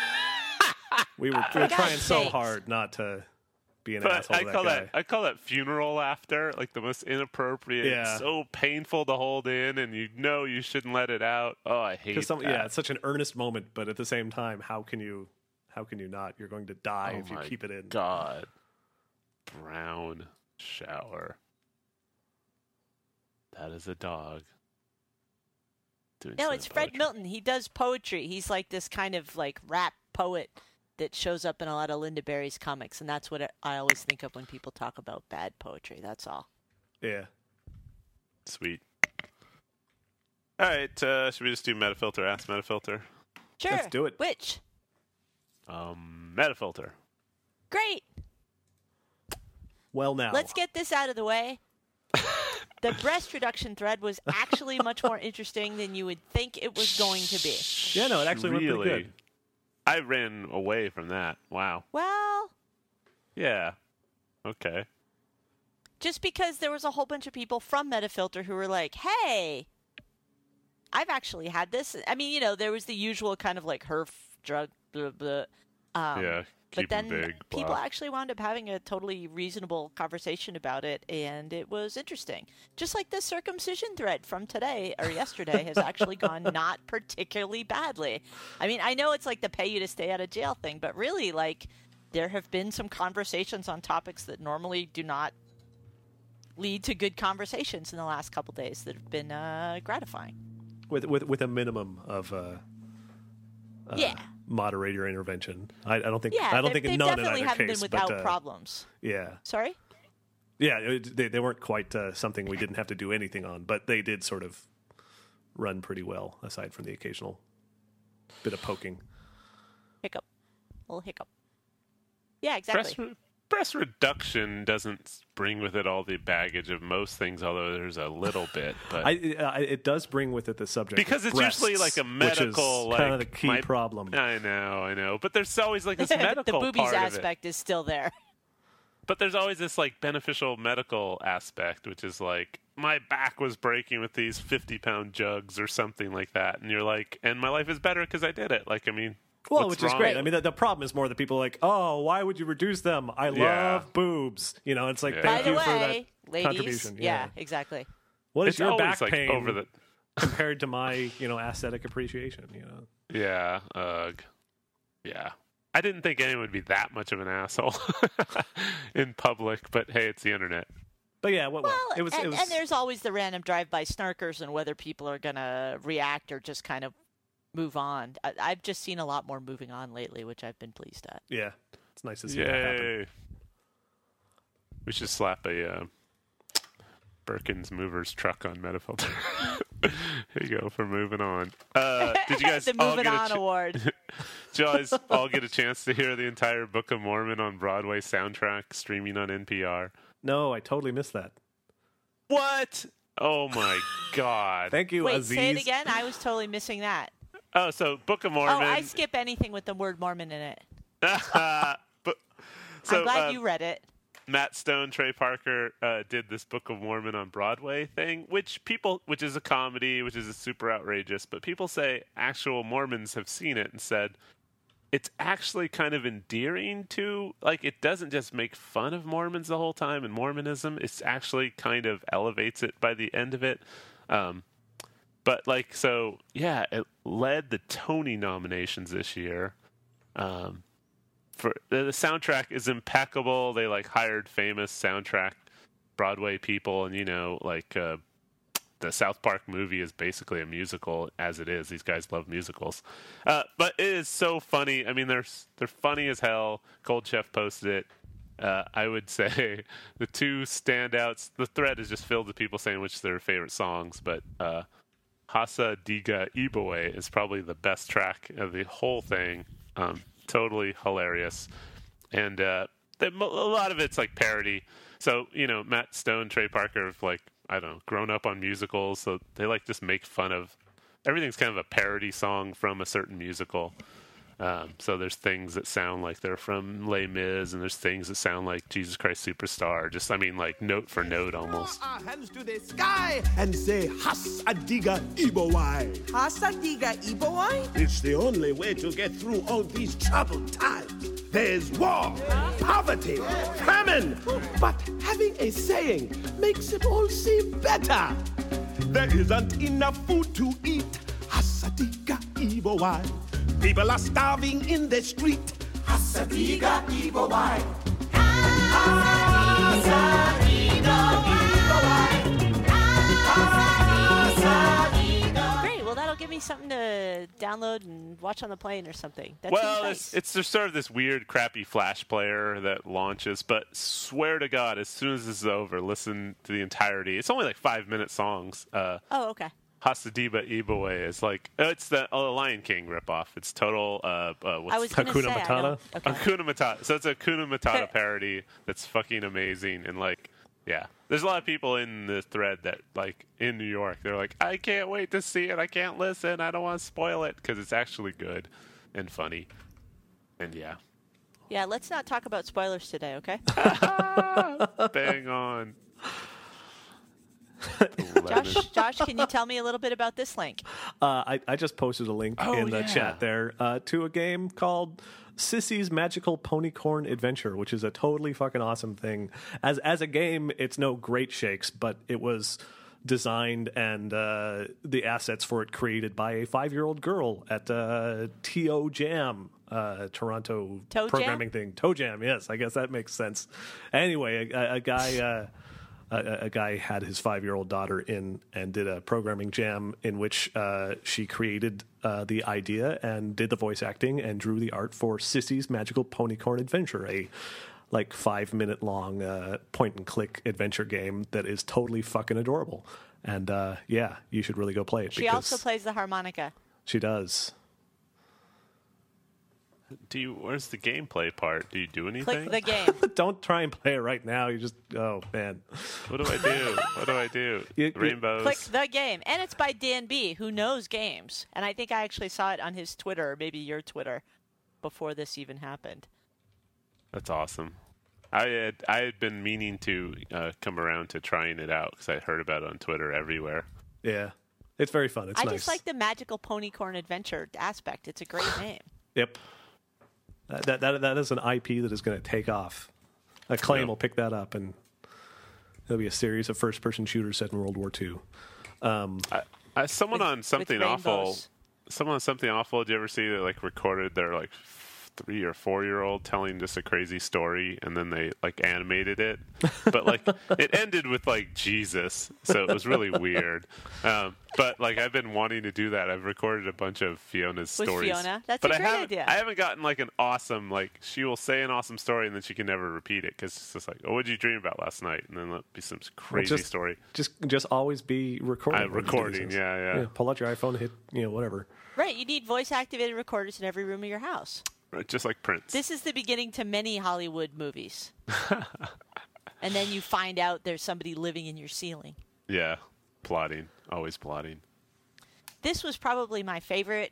we were, we were For trying God's so sakes. hard not to be an But asshole I to that call guy. that I call that funeral laughter, like the most inappropriate, Yeah. so painful to hold in, and you know you shouldn't let it out. Oh, I hate Because some, that. yeah, it's such an earnest moment, but at the same time, how can you how can you not? You're going to die Oh if you my keep it in. God, brown shower. That is a dog doing No, slam it's Fred poetry. Milton. He does poetry. He's like this kind of like rap poet that shows up in a lot of Linda Barry's comics, and that's what I always think of when people talk about bad poetry. That's all. Yeah. Sweet. All right, uh, should we just do Metafilter? Ask Metafilter. Sure. Let's do it. Which? Um, Metafilter. Great. Well, now. Let's get this out of the way. The breast reduction thread was actually much more interesting than you would think it was going to be. Yeah, no, it actually really? went pretty good. I ran away from that. Wow. Well, Yeah. Okay. just because there was a whole bunch of people from Metafilter who were like, hey, I've actually had this. I mean, you know, there was the usual kind of like herf drug, blah, blah. Um, yeah. But Keep 'em then big. people blah. actually wound up having a totally reasonable conversation about it, and it was interesting. Just like the circumcision thread from today or yesterday has actually gone not particularly badly. I mean, I know it's like the pay you to stay out of jail thing, but really, like, there have been some conversations on topics that normally do not lead to good conversations in the last couple days that have been uh, gratifying. With, with, with a minimum of uh, uh, Yeah. moderator intervention. I, I don't think. Yeah, I don't they, think they none in definitely either haven't case, been without but, uh, problems. Yeah. Sorry? Yeah, it, they, they weren't quite uh, something we didn't have to do anything on, but they did sort of run pretty well, aside from the occasional bit of poking. Hiccup. little hiccup. Yeah, exactly. Breast, re- breast reduction doesn't bring with it all the baggage of most things, although there's a little bit. But I, I, it does bring with it the subject because of it's usually breasts, like a medical, which is like kind of the key my- problem. I know, I know, but there's always like this medical the boobies part of it. aspect is still there. But there's always this like beneficial medical aspect, which is like my back was breaking with these fifty pound jugs or something like that, and you're like, and my life is better because I did it. Like, I mean, Well, what's which is wrong? great. I mean, the, the problem is more that people are like, oh, why would you reduce them? I love Yeah. boobs. You know, it's like, Yeah. thank By the you for that way, ladies, contribution. yeah, exactly. What is It's your always back like pain over the compared to my, you know, aesthetic appreciation? You know, yeah, ugh, yeah. I didn't think anyone would be that much of an asshole in public, but hey, it's the internet. but yeah, what, well, Well, it was. and, it was and there's always the random drive-by snarkers and whether people are going to react or just kind of move on. I, I've just seen a lot more moving on lately, which I've been pleased at. yeah, it's nice to see that happen. Yay! We should slap a uh, Birkins Movers truck on Metafilter. Here you go for moving on. Uh, did you guys the all Moving get a On ch- Award. Did you guys all get a chance to hear the entire Book of Mormon on Broadway soundtrack streaming on N P R? No, I totally missed that. What? Oh my God! Thank you, Wait, Aziz. say it again? I was totally missing that. Oh, so Book of Mormon. Oh, I skip anything with the word Mormon in it. but, so, I'm glad uh, you read it. Matt Stone, Trey Parker uh, did this Book of Mormon on Broadway thing, which people, which is a comedy, which is super outrageous, but people say actual Mormons have seen it and said it's actually kind of endearing to, like, it doesn't just make fun of Mormons the whole time and Mormonism, it's actually kind of elevates it by the end of it. Um, but like, so yeah, it led the Tony nominations this year. Um, For the soundtrack is impeccable. They like hired famous soundtrack Broadway people, and you know, like uh, the South Park movie is basically a musical as it is. These guys love musicals, uh, but it is so funny. I mean, they're they're funny as hell. Cold Chef posted it. Uh, I would say the two standouts. The thread is just filled with people saying which their favorite songs, but uh, Hasa Diga Iboe is probably the best track of the whole thing. Um, totally hilarious, and uh, the, a lot of it's like parody. So you know, Matt Stone, Trey Parker have like I don't know, grown up on musicals, so they like just make fun of everything's kind of a parody song from a certain musical. Um, so there's things that sound like they're from Les Mis, and there's things that sound like Jesus Christ Superstar. Just I mean, like note for note almost. Our hands to the sky and say Has Adiga Ibowai. Hasadiga Ibowai? It's the only way to get through all these troubled times. There's war, poverty, famine. But having a saying makes it all seem better. There isn't enough food to eat. Hasadiga Ibowai. People are starving in the street. Hasadiga Ibowai. Great. Well, that'll me something to download and watch on the plane or something. That well, seems it's, nice. it's there's sort of this weird, crappy Flash player that launches, but swear to God, as soon as this is over, listen to the entirety. It's only like five minute songs. Uh, Oh, okay. Hasadiba Iboe is like oh, it's the oh, Lion King ripoff. It's total. Uh, uh, what's I was going to Hakuna say. I Matata? don't- Okay. Hakuna Matata. So it's a Hakuna Matata parody that's fucking amazing. And like, yeah, there's a lot of people in the thread that like in New York. They're like, I can't wait to see it. I can't listen. I don't want to spoil it because it's actually good and funny. And yeah, Yeah, let's not talk about spoilers today, okay? bang on. Josh, Josh, can you tell me a little bit about this link? Uh, I, I just posted a link Oh, in the yeah. chat there uh, to a game called Sissy's Magical Ponycorn Adventure, which is a totally fucking awesome thing. As as a game, it's no great shakes, but it was designed and uh, the assets for it created by a five-year-old girl at uh, T O Jam, uh, Toronto Toe Jam? programming thing. Toe Jam, yes, I guess that makes sense. Anyway, a, a guy... Uh, A, a guy had his five-year-old daughter in and did a programming jam in which uh, she created uh, the idea and did the voice acting and drew the art for Sissy's Magical Ponycorn Adventure, a like five-minute long uh, point-and-click adventure game that is totally fucking adorable. And uh, yeah, you should really go play it. She because also plays the harmonica. She does. Do you? Where's the gameplay part? Do you do anything? Click the game. Don't try and play it right now. You just oh man. What do I do? What do I do? You- you- Rainbows. Click the game. And it's by Dan B, who knows games. And I think I actually saw it on his Twitter, or maybe your Twitter, before this even happened. That's awesome. I had I had been meaning to uh, come around to trying it out because I heard about it on Twitter everywhere. Yeah, it's very fun. It's I nice. just like the magical ponycorn adventure aspect. It's a great name. Yep. That, that that that is an I P that is going to take off. Acclaim Yep. will pick that up, and there'll be a series of first-person shooters set in World War Two. Um, I, I, someone With- on something with awful. rainbows. Someone on something awful. Did you ever see that? Like recorded their like three or four year old telling just a crazy story, and then they like animated it. But like it ended with like Jesus, so it was really weird. Um, but like I've been wanting to do that. I've recorded a bunch of Fiona's With stories. Fiona? That's but a I great haven't, idea. I haven't gotten like an awesome like she will say an awesome story and then she can never repeat it because it's just like, oh, what did you dream about last night? And then there'll be some crazy just- story. just just always be recording. Uh, when you do recording, these. yeah, yeah. Pull out your iPhone, hit you know whatever. Right, you need voice-activated recorders in every room of your house. Right, just like Prince. This is the beginning to many Hollywood movies. And then you find out there's somebody living in your ceiling. Yeah, plotting, always plotting. This was probably my favorite.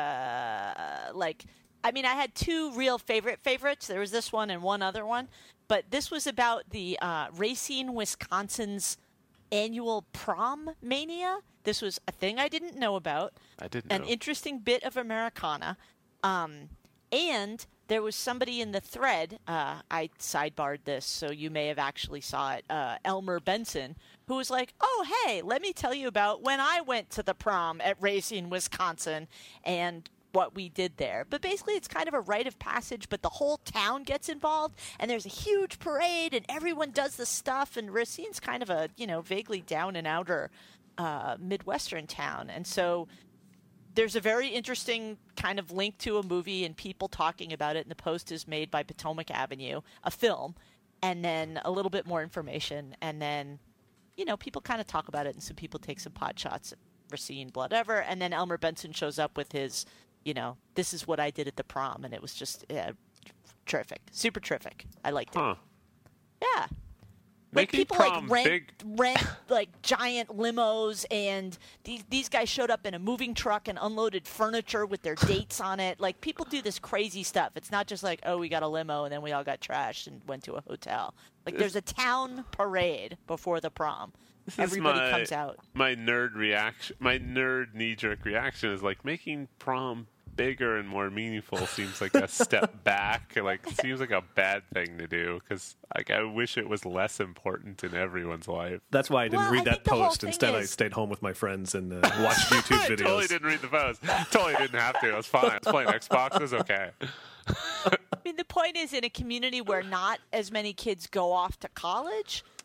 Uh, like, I mean, I had two real favorite favorites. There was this one and one other one, but this was about the uh, Racine, Wisconsin's annual prom mania. This was a thing I didn't know about. I didn't An know. interesting bit of Americana. Um, and there was somebody in the thread, uh, I sidebarred this, so you may have actually saw it, uh, Elmer Benson, who was like, oh, hey, let me tell you about when I went to the prom at Racine, Wisconsin, and what we did there. But basically, it's kind of a rite of passage, but the whole town gets involved, and there's a huge parade, and everyone does the stuff, and Racine's kind of a, you know, vaguely down and outer uh, Midwestern town. And so there's a very interesting kind of link to a movie and people talking about it, and the post is made by Potomac Avenue, a film, and then a little bit more information, and then, you know, people kind of talk about it, and some people take some pot shots at Racine, whatever, and then Elmer Benson shows up with his, you know, this is what I did at the prom, and it was just yeah, terrific, super terrific. I liked it. Huh. Yeah. Like Making people prom like rent big. rent like giant limos, and these these guys showed up in a moving truck and unloaded furniture with their dates on it. Like people do this crazy stuff. It's not just like, oh, we got a limo and then we all got trashed and went to a hotel. Like there's a town parade before the prom. This is Everybody my- comes out. My nerd reaction, my nerd knee-jerk reaction is like making prom bigger and more meaningful seems like a step back. Like seems like a bad thing to do because like I wish it was less important in everyone's life. That's why I didn't Well, I read that think the whole post. thing Instead, I is- stayed home with my friends and uh, watched YouTube I videos. totally didn't read the post. Totally didn't have to. It was fine. I was playing Xbox. It was okay. I mean, the point is, in a community where not as many kids go off to college,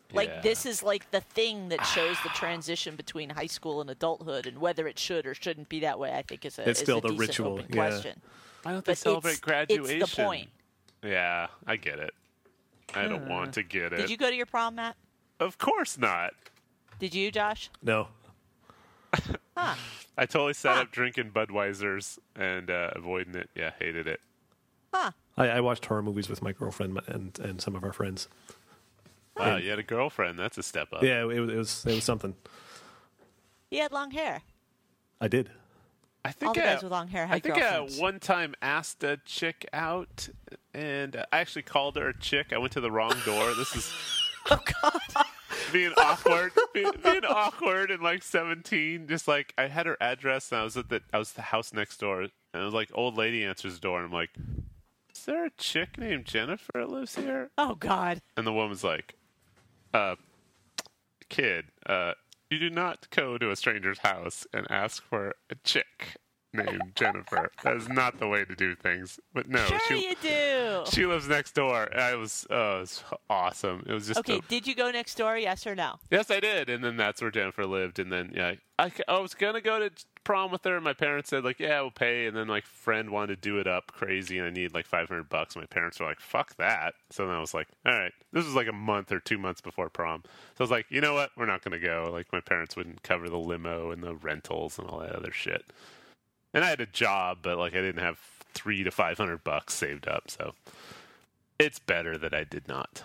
Like Yeah. this is like the thing that shows the transition between high school and adulthood, and whether it should or shouldn't be that way, I think is a, It's is still a the decent ritual, open yeah. question. Why don't they But celebrate it's, graduation? It's the point. Yeah, I get it. I don't want to get it. Did you go to your prom, Matt? Of course not. Did you, Josh? No. Huh. I totally set Huh. up drinking Budweisers and uh, avoiding it. Yeah, hated it. Huh. I, I watched horror movies with my girlfriend and and some of our friends. Wow, you had a girlfriend. That's a step up. Yeah, it was it was it was something. He had long hair. I did. I think All the I, guys with long hair had I think I girlfriends. one time asked a chick out, and uh, I actually called her a chick. I went to the wrong door. This is Oh God. being awkward, being, being awkward, and like seventeen. Just like I had her address, and I was at the I was at the house next door, and I was like, old lady answers the door, and I'm like, is there a chick named Jennifer that lives here? Oh God. And the woman's like, uh, kid, uh, you do not go to a stranger's house and ask for a chick named Jennifer. That is not the way to do things. But no, Sure she you do. she lives next door. And I was, oh, it was awesome. It was just Okay, a- did you go next door? Yes or no? yes, I did. And then that's where Jennifer lived. And then yeah, I, I was gonna go to prom with her. And my parents said like, yeah, we'll pay. And then my friend wanted to do it up crazy, and I needed like five hundred bucks. My parents were like, fuck that. So then I was like, all right. This was like a month or two months before prom. So I was like, you know what? We're not gonna go. Like my parents wouldn't cover the limo and the rentals and all that other shit. And I had a job, but like I didn't have three to five hundred bucks saved up. So it's better that I did not.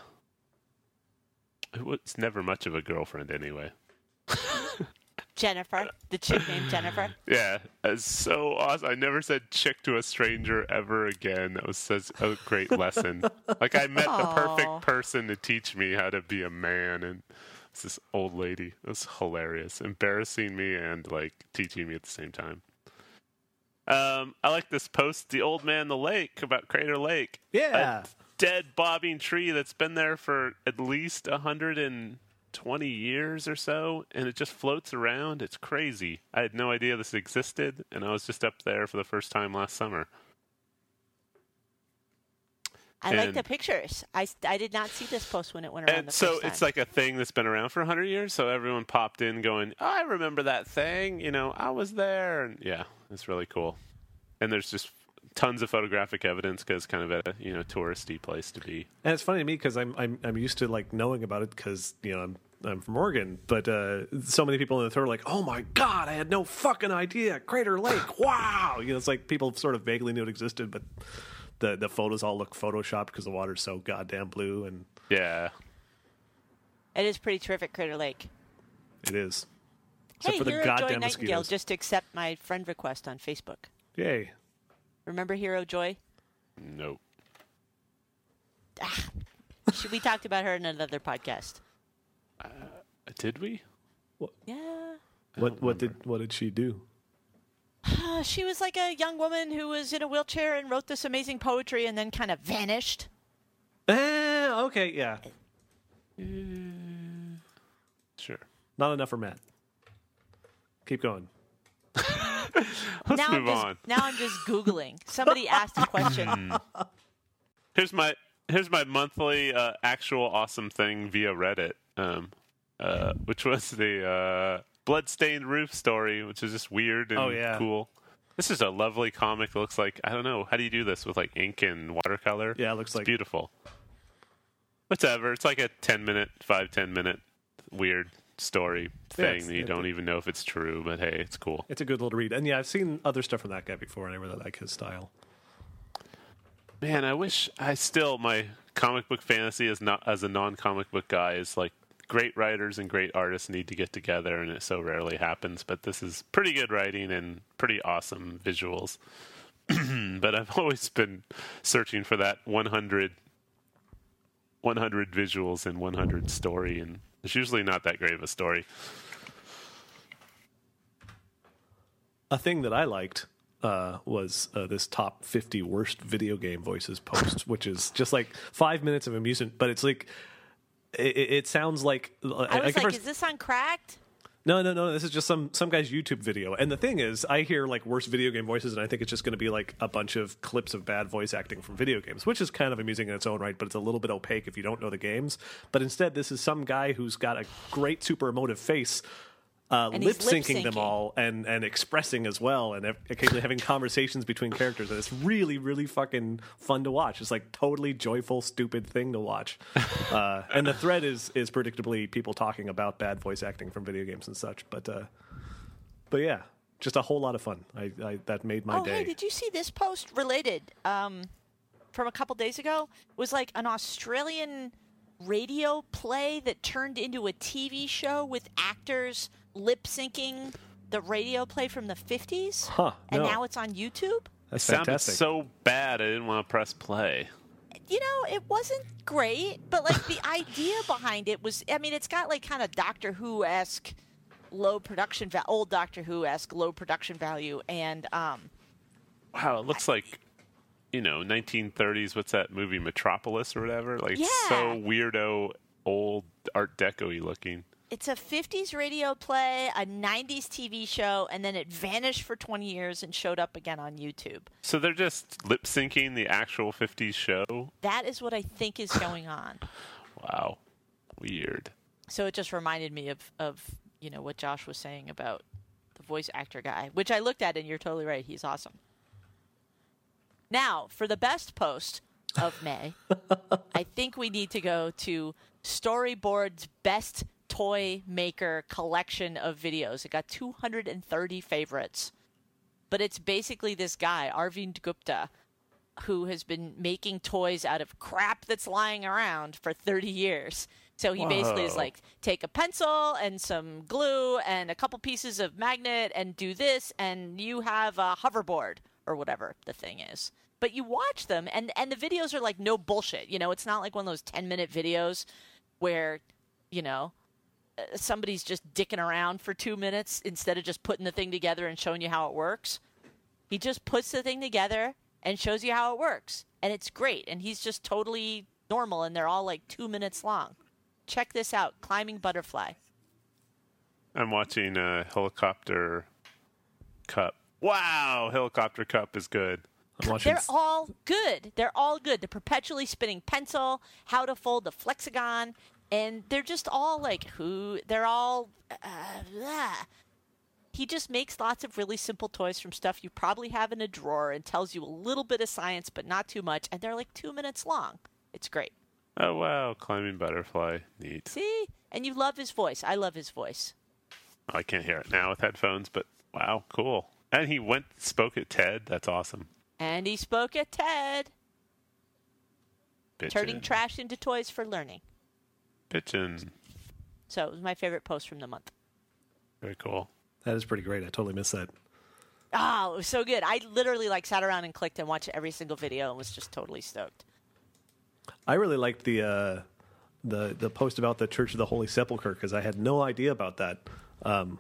It was never much of a girlfriend anyway. Jennifer, the chick named Jennifer. Yeah, it's so awesome. I never said chick to a stranger ever again. That was such a great lesson. Like I met the Aw. perfect person to teach me how to be a man, and it's this old lady. It was hilarious, embarrassing me and like teaching me at the same time. Um, I like this post, "The Old Man in the Lake," about Crater Lake. Yeah. A dead bobbing tree that's been there for at least a hundred and twenty years or so, and it just floats around. It's crazy. I had no idea this existed, and I was just up there for the first time last summer. I like And- the pictures. I, I did not see this post when it went around And the so first it's time. like a thing that's been around for a hundred years. So everyone popped in going, oh, I remember that thing. You know, I was there. And yeah, it's really cool. And there's just tons of photographic evidence because kind of a, you know, touristy place to be. And it's funny to me because I'm I'm I'm used to like knowing about it because you know I'm I'm from Oregon, but uh, so many people in the third are like, oh my god, I had no fucking idea, Crater Lake, wow. You know, it's like people sort of vaguely knew it existed, but the the photos all look photoshopped because the water's so goddamn blue, and Yeah. It is pretty terrific, Crater Lake. it is. Except Hey, for the Hero Joy goddamn Nightingale mosquitoes. just accept my friend request on Facebook. Yay. Remember Hero Joy? Nope. She, we talked about her in another podcast. Did we? Yeah. What what did what did she do? Uh, she was like a young woman who was in a wheelchair and wrote this amazing poetry and then kind of vanished. Eh, okay, yeah. Sure. Not enough for Matt. Keep going. Let's now move I'm just, on. Now I'm just Googling. Somebody asked a question. Here's my here's my monthly uh, actual awesome thing via Reddit, um, uh, which was the uh, bloodstained roof story, which is just weird and Oh, yeah. cool. This is a lovely comic. It looks like I don't know how do you do this with like ink and watercolor. Yeah, it looks it's like- beautiful. Whatever. It's like a ten minute, five ten minute weird story Yeah, thing it's- that you it- don't even know if it's true. But hey, it's cool. It's a good little read. And yeah, I've seen other stuff from that guy before, and I really like his style. Man, I wish I still my comic book fantasy as not as a non comic book guy is like great writers and great artists need to get together, and it so rarely happens. But this is pretty good writing and pretty awesome visuals. But I've always been searching for that one hundred, one hundred visuals and one hundred story, and it's usually not that great of a story. A thing that I liked uh, was uh, this top fifty worst video game voices post, which is just like five minutes of amusement, but it's like it, it sounds like I was like, is this on Cracked? No, no, no. This is just some some guy's YouTube video. And the thing is, I hear like worst video game voices, and I think it's just going to be like a bunch of clips of bad voice acting from video games, which is kind of amusing in its own right, but it's a little bit opaque if you don't know the games. But instead, this is some guy who's got a great super emotive face, uh, And lip he's syncing them lip-syncing. all and and expressing as well, and occasionally having conversations between characters. And it's really, really fucking fun to watch. It's like totally joyful, stupid thing to watch. Uh, and the thread is is predictably people talking about bad voice acting from video games and such. But uh, but yeah, just a whole lot of fun. I, I that made my oh, day. hey, did you see this post related um, from a couple days ago? It was like an Australian radio play that turned into a T V show with actors lip syncing the radio play from the fifties. Huh, And no. now it's on YouTube. That's Sounded fantastic. so bad I didn't want to press play. You know, it wasn't great, but like the idea behind it was, I mean, it's got like kind of Doctor Who-esque low production value, old Doctor Who-esque low production value, and um, Wow, it looks like, you know, nineteen thirties, what's that movie, Metropolis or whatever? Like, Yeah. so weirdo, old Art Deco-y looking. it's a fifties radio play, a nineties T V show, and then it vanished for twenty years and showed up again on YouTube. So they're just lip syncing the actual fifties show? That is what I think is going on. Wow. Weird. So it just reminded me of, of you know, what Josh was saying about the voice actor guy, which I looked at, and you're totally right. He's awesome. Now, for the best post of May, I think we need to go to Storyboard's best toy maker collection of videos. It got two hundred thirty favorites. But it's basically this guy, Arvind Gupta, who has been making toys out of crap that's lying around for thirty years. So he basically is Whoa. like, take a pencil and some glue and a couple pieces of magnet and do this, and you have a hoverboard or whatever the thing is. But you watch them, and, and the videos are like no bullshit. You know, it's not like one of those ten-minute videos where, you know, uh, somebody's just dicking around for two minutes instead of just putting the thing together and showing you how it works. He just puts the thing together and shows you how it works. And it's great. And he's just totally normal, and they're all like two minutes long. Check this out, Climbing Butterfly. I'm watching uh, Helicopter Cup. Wow, Helicopter Cup is good. I'm watching. They're all good. They're all good. The perpetually spinning pencil, how to fold the flexagon, and they're just all like who. They're all. Uh, blah. He just makes lots of really simple toys from stuff you probably have in a drawer and tells you a little bit of science, but not too much. And they're like two minutes long. It's great. Oh, wow, Climbing Butterfly. Neat. See? And you love his voice. I love his voice. Oh, I can't hear it now with headphones, but wow, cool. And he went spoke at TED. That's awesome. And he spoke at TED, Bitchin'. turning trash into toys for learning. Bitchin'. So it was my favorite post from the month. Very cool. That is pretty great. I totally missed that. Oh, it was so good. I literally like sat around and clicked and watched every single video and was just totally stoked. I really liked the uh, the the post about the Church of the Holy Sepulchre because I had no idea about that. Um,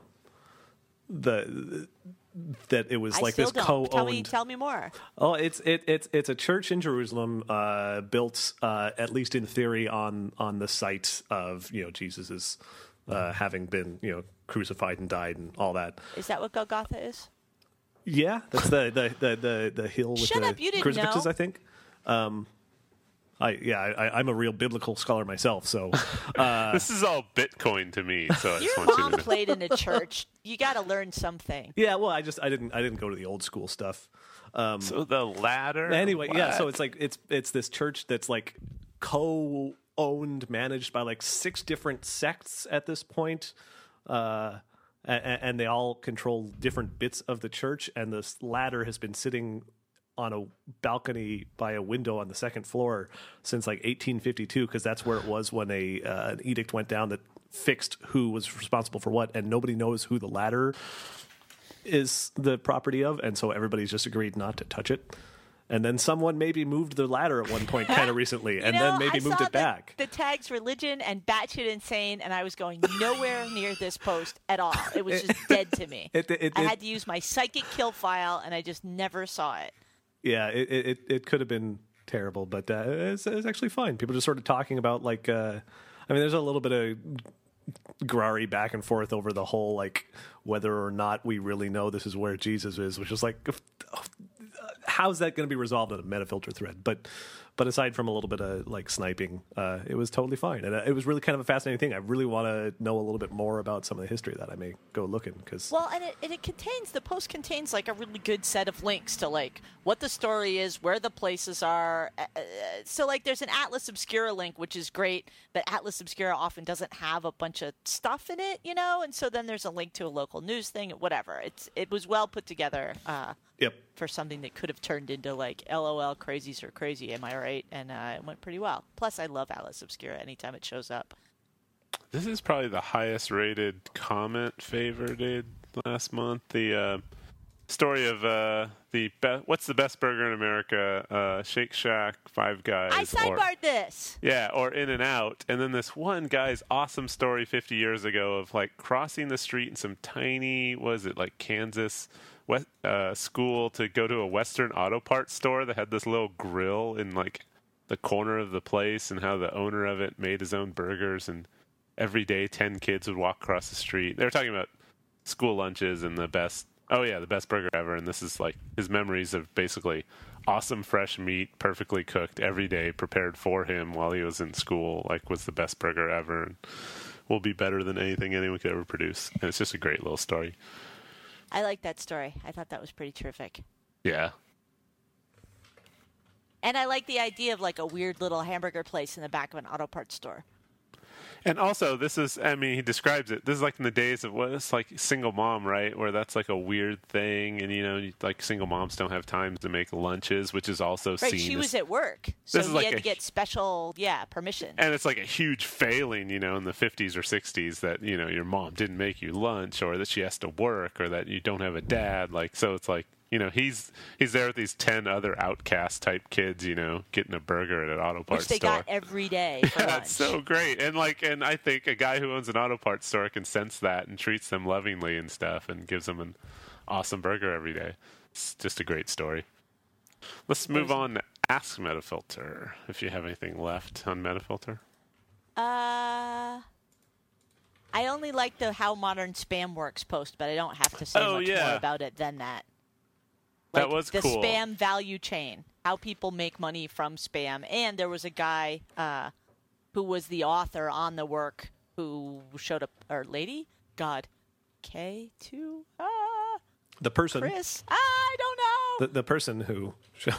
the that it was I like still this don't. co-owned. Tell me, tell me more. Oh, it's it, it's it's a church in Jerusalem, uh, built uh, at least in theory on on the site of you know Jesus's uh, having been you know crucified and died and all that. Is that what Golgotha is? Yeah, that's the the the the, the hill with Shut the up, you didn't crucifixes. know. I think. Um, I yeah, I, I'm a real biblical scholar myself, so uh, This is all Bitcoin to me, so I just Your want you mom to know. played in a church. You got to learn something. yeah. Well, I just I didn't I didn't go to the old school stuff. Um, So the ladder. anyway, yeah. So What? it's like it's it's this church that's like co-owned, managed by like six different sects at this point. Uh, and, and they all control different bits of the church, and this ladder has been sitting on a balcony by a window on the second floor since like eighteen fifty-two, because that's where it was when a uh, an edict went down that fixed who was responsible for what, and nobody knows who the ladder is the property of, and so everybody's just agreed not to touch it. And then someone maybe moved the ladder at one point kind of recently, and you know, then maybe I moved saw it the, back. The tags religion and batshit insane, and I was going nowhere near this post at all. It was just dead to me. It- it- I it- had to use my psychic kill file, and I just never saw it. Yeah, it it, it, it could have been terrible, but uh, it's, it's actually fine. People just sort of talking about like, uh, I mean, there's a little bit of Grari back and forth over the whole like whether or not we really know this is where Jesus is, which is like, how's that going to be resolved in a metafilter thread? But but aside from a little bit of like sniping, uh, it was totally fine, and uh, it was really kind of a fascinating thing. I really want to know a little bit more about some of the history of that. I may go looking because Well, and it, and it contains, the post contains like a really good set of links to like what the story is, where the places are. Uh, uh, so like there's an Atlas Obscura link, which is great, but Atlas Obscura often doesn't have a bunch of stuff in it, you know. And so then there's a link to a local news thing, whatever. It's it was well put together. Uh, Yep. For something that could have turned into like LOL crazies are crazy, am I right? And uh, it went pretty well. Plus, I love Atlas Obscura anytime it shows up. This is probably the highest rated comment favorited last month. The uh, story of uh, the be- what's the best burger in America? Uh, Shake Shack, Five Guys. I or, sidebarred this. Yeah, or In and Out. And then this one guy's awesome story fifty years ago of like crossing the street in some tiny, what is it, like Kansas West, uh, school to go to a Western auto parts store that had this little grill in like the corner of the place, and how the owner of it made his own burgers, and every day ten kids would walk across the street. They were talking about school lunches and the best, oh yeah, the best burger ever. And this is like his memories of basically awesome fresh meat, perfectly cooked every day, prepared for him while he was in school, like was the best burger ever and will be better than anything anyone could ever produce. And it's just a great little story. I like that story. I thought that was pretty terrific. Yeah. And I like the idea of like a weird little hamburger place in the back of an auto parts store. And also, this is, I mean, he describes it. This is like in the days of what it's like single mom, right? Where that's like a weird thing. And, you know, like single moms don't have time to make lunches, which is also Right, seen she as, was at work. So This is he like had a- to get special, yeah, permission. and it's like a huge failing, you know, in the fifties or sixties that, you know, your mom didn't make you lunch, or that she has to work, or that you don't have a dad. Like, so it's like, you know, he's he's there with these ten other outcast type kids, you know, getting a burger at an auto parts Which they store. got every day for Yeah, lunch. it's so great. And like, and I think a guy who owns an auto parts store can sense that and treats them lovingly and stuff, and gives them an awesome burger every day. It's just a great story. Let's move on to Ask Metafilter. If you have anything left on Metafilter. Uh, I only like the How Modern Spam Works post, but I don't have to say Oh, much yeah. more about it than that. That Like, was the cool. spam value chain, how people make money from spam. And there was a guy uh, who was the author on the work who showed up, or lady? God. K two? Ah, the person, Chris? Ah, I don't know. the, the person who,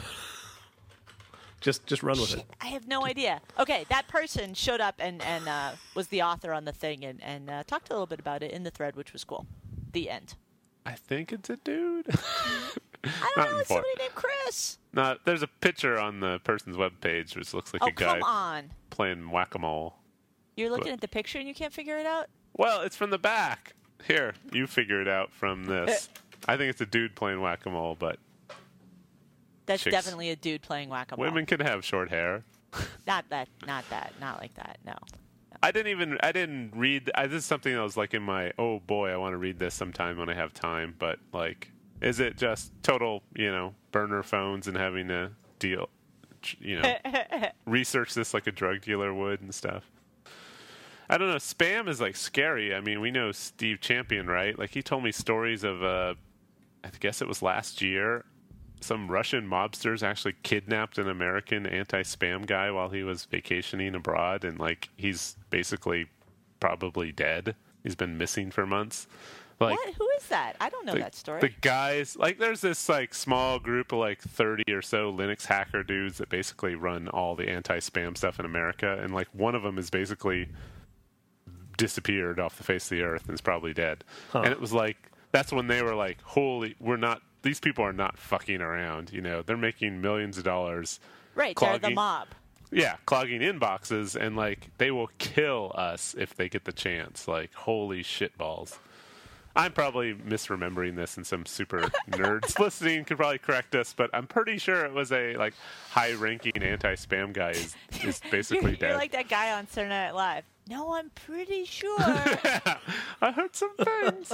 just just run with Shit, it. I have no idea. Okay, that person showed up and, and uh, was the author on the thing and, and uh, talked a little bit about it in the thread, which was cool. The end. I think it's a dude. I Not don't know. It's important. somebody named Chris. No, there's a picture on the person's webpage which looks like Oh, a guy come on. playing whack-a-mole. You're looking But- at the picture and you can't figure it out? Well, it's from the back. Here, you figure it out from this. I think it's a dude playing whack-a-mole, but That's Chicks. definitely a dude playing whack-a-mole. women can have short hair. Not that. Not that. Not like that. No. I didn't even I didn't read I this is something that was like in my oh boy, I want to read this sometime when I have time, but like is it just total, you know, burner phones and having to deal you know research this like a drug dealer would and stuff? I don't know, spam is like scary. I mean, we know Steve Champion, right? Like he told me stories of uh I guess it was last year some Russian mobsters actually kidnapped an American anti-spam guy while he was vacationing abroad, and like he's basically probably dead. He's been missing for months. Like What? Who is that? I don't know the, that story. the guys, like there's this like small group of like thirty or so Linux hacker dudes that basically run all the anti-spam stuff in America, and like one of them is basically disappeared off the face of the earth and is probably dead. Huh. And it was like that's when they were like, holy, we're not, these people are not fucking around, you know, they're making millions of dollars. right. They're the clogging- mob. Yeah, clogging inboxes, and like they will kill us if they get the chance. Like, holy shitballs. I'm probably misremembering this, and some super nerds listening could probably correct us, but I'm pretty sure it was a like high-ranking anti-spam guy is, is basically you're, dead. you're like that guy on Saturday Night Live. No, I'm pretty sure. I heard some things.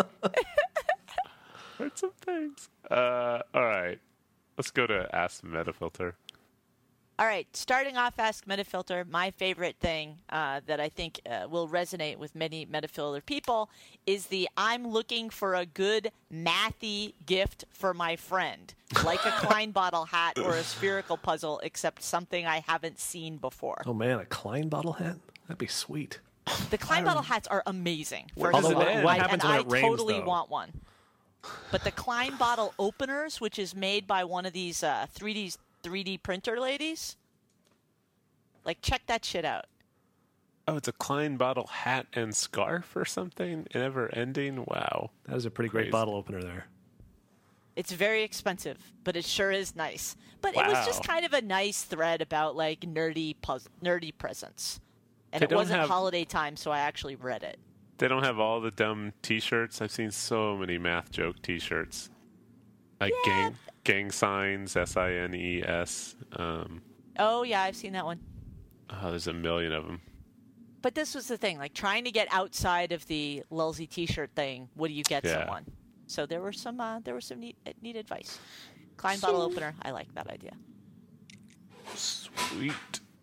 heard some things. Uh, all right, let's go to Ask Metafilter. All right, starting off Ask Metafilter, my favorite thing uh, that I think uh, will resonate with many Metafilter people is the I'm looking for a good mathy gift for my friend, like a Klein bottle hat or a spherical puzzle, except something I haven't seen before. Oh, man, a Klein bottle hat? That'd be sweet. The Klein bottle hats are amazing. Where first does of it all. end? What I- happens and when I it rains, totally though? want one. But the Klein bottle openers, which is made by one of these uh, three D three D printer ladies, like check that shit out. Oh, it's a Klein bottle hat and scarf or something? Never ending? Wow. That is a pretty Crazy. great bottle opener there. It's very expensive, but it sure is nice. But it was just Wow. kind of a nice thread about like nerdy puz- nerdy presents. And They it don't wasn't have- holiday time, so I actually read it. They don't have all the dumb T-shirts. I've seen so many math joke T-shirts, like Yeah. gang gang signs, S I N E S. Um, Oh yeah, I've seen that one. oh, there's a million of them. But this was the thing, like trying to get outside of the Lulzy T-shirt thing. What do you get Yeah. someone? So there were some uh, there was some neat, neat advice. Klein bottle opener, I like that idea. Sweet.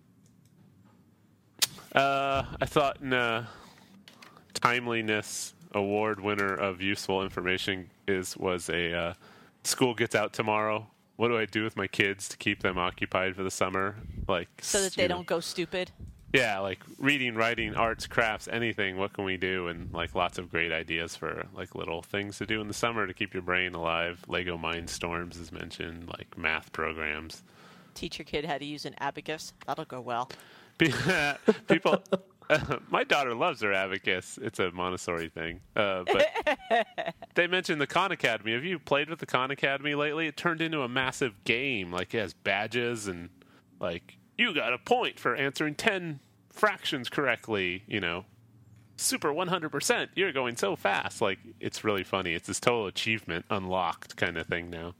Uh, I thought in uh, timeliness award winner of useful information is was a uh, school gets out tomorrow. What do I do with my kids to keep them occupied for the summer? Like So that they you know, don't go stupid. Yeah, like reading, writing, arts, crafts, anything. What can we do? And like lots of great ideas for like little things to do in the summer to keep your brain alive. Lego Mindstorms is mentioned, like math programs. Teach your kid how to use an abacus. That'll go well. People, my daughter loves her abacus. It's a Montessori thing. Uh, but they mentioned the Khan Academy. Have you played with the Khan Academy lately? It turned into a massive game. Like it has badges and like you got a point for answering ten fractions correctly. You know, super one hundred percent. You're going so fast. Like it's really funny. It's this total achievement unlocked kind of thing now.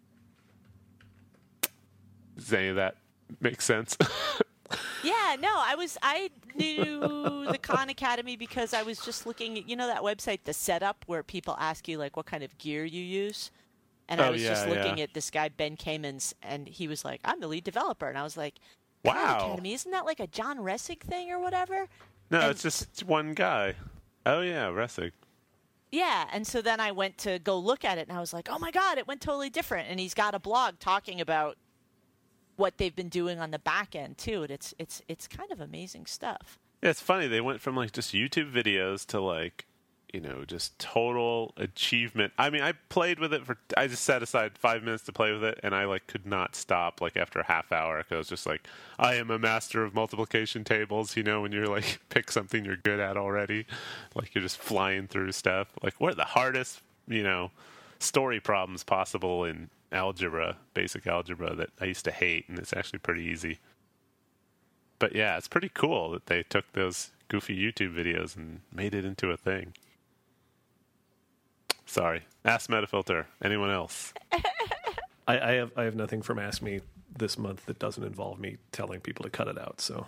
Does any of that make sense? Yeah, no, I was I knew the Khan Academy because I was just looking at, you know, that website, The Setup, where people ask you like what kind of gear you use. And I Oh, was yeah, just looking yeah. at this guy Ben Kamens, and he was like, "I'm the lead developer," and I was like, Khan Wow. Academy, isn't that like a John Ressig thing or whatever? No, And- it's just one guy. Oh yeah, Ressig. Yeah, and so then I went to go look at it, and I was like, "Oh my god, it went totally different." And he's got a blog talking about what they've been doing on the back end too, and it's it's it's kind of amazing stuff. Yeah, it's funny. They went from like just YouTube videos to like, you know, just total achievement. I mean, I played with it for. I just set aside five minutes to play with it, and I like could not stop. Like after a half hour, because I was just like, I am a master of multiplication tables. You know, when you're like pick something you're good at already, like you're just flying through stuff. Like what are the hardest, you know, story problems possible in algebra, basic algebra that I used to hate, and it's actually pretty easy. But yeah, it's pretty cool that they took those goofy YouTube videos and made it into a thing. Sorry. Ask Metafilter. Anyone else? I, I have I have nothing from Ask Me this month that doesn't involve me telling people to cut it out. So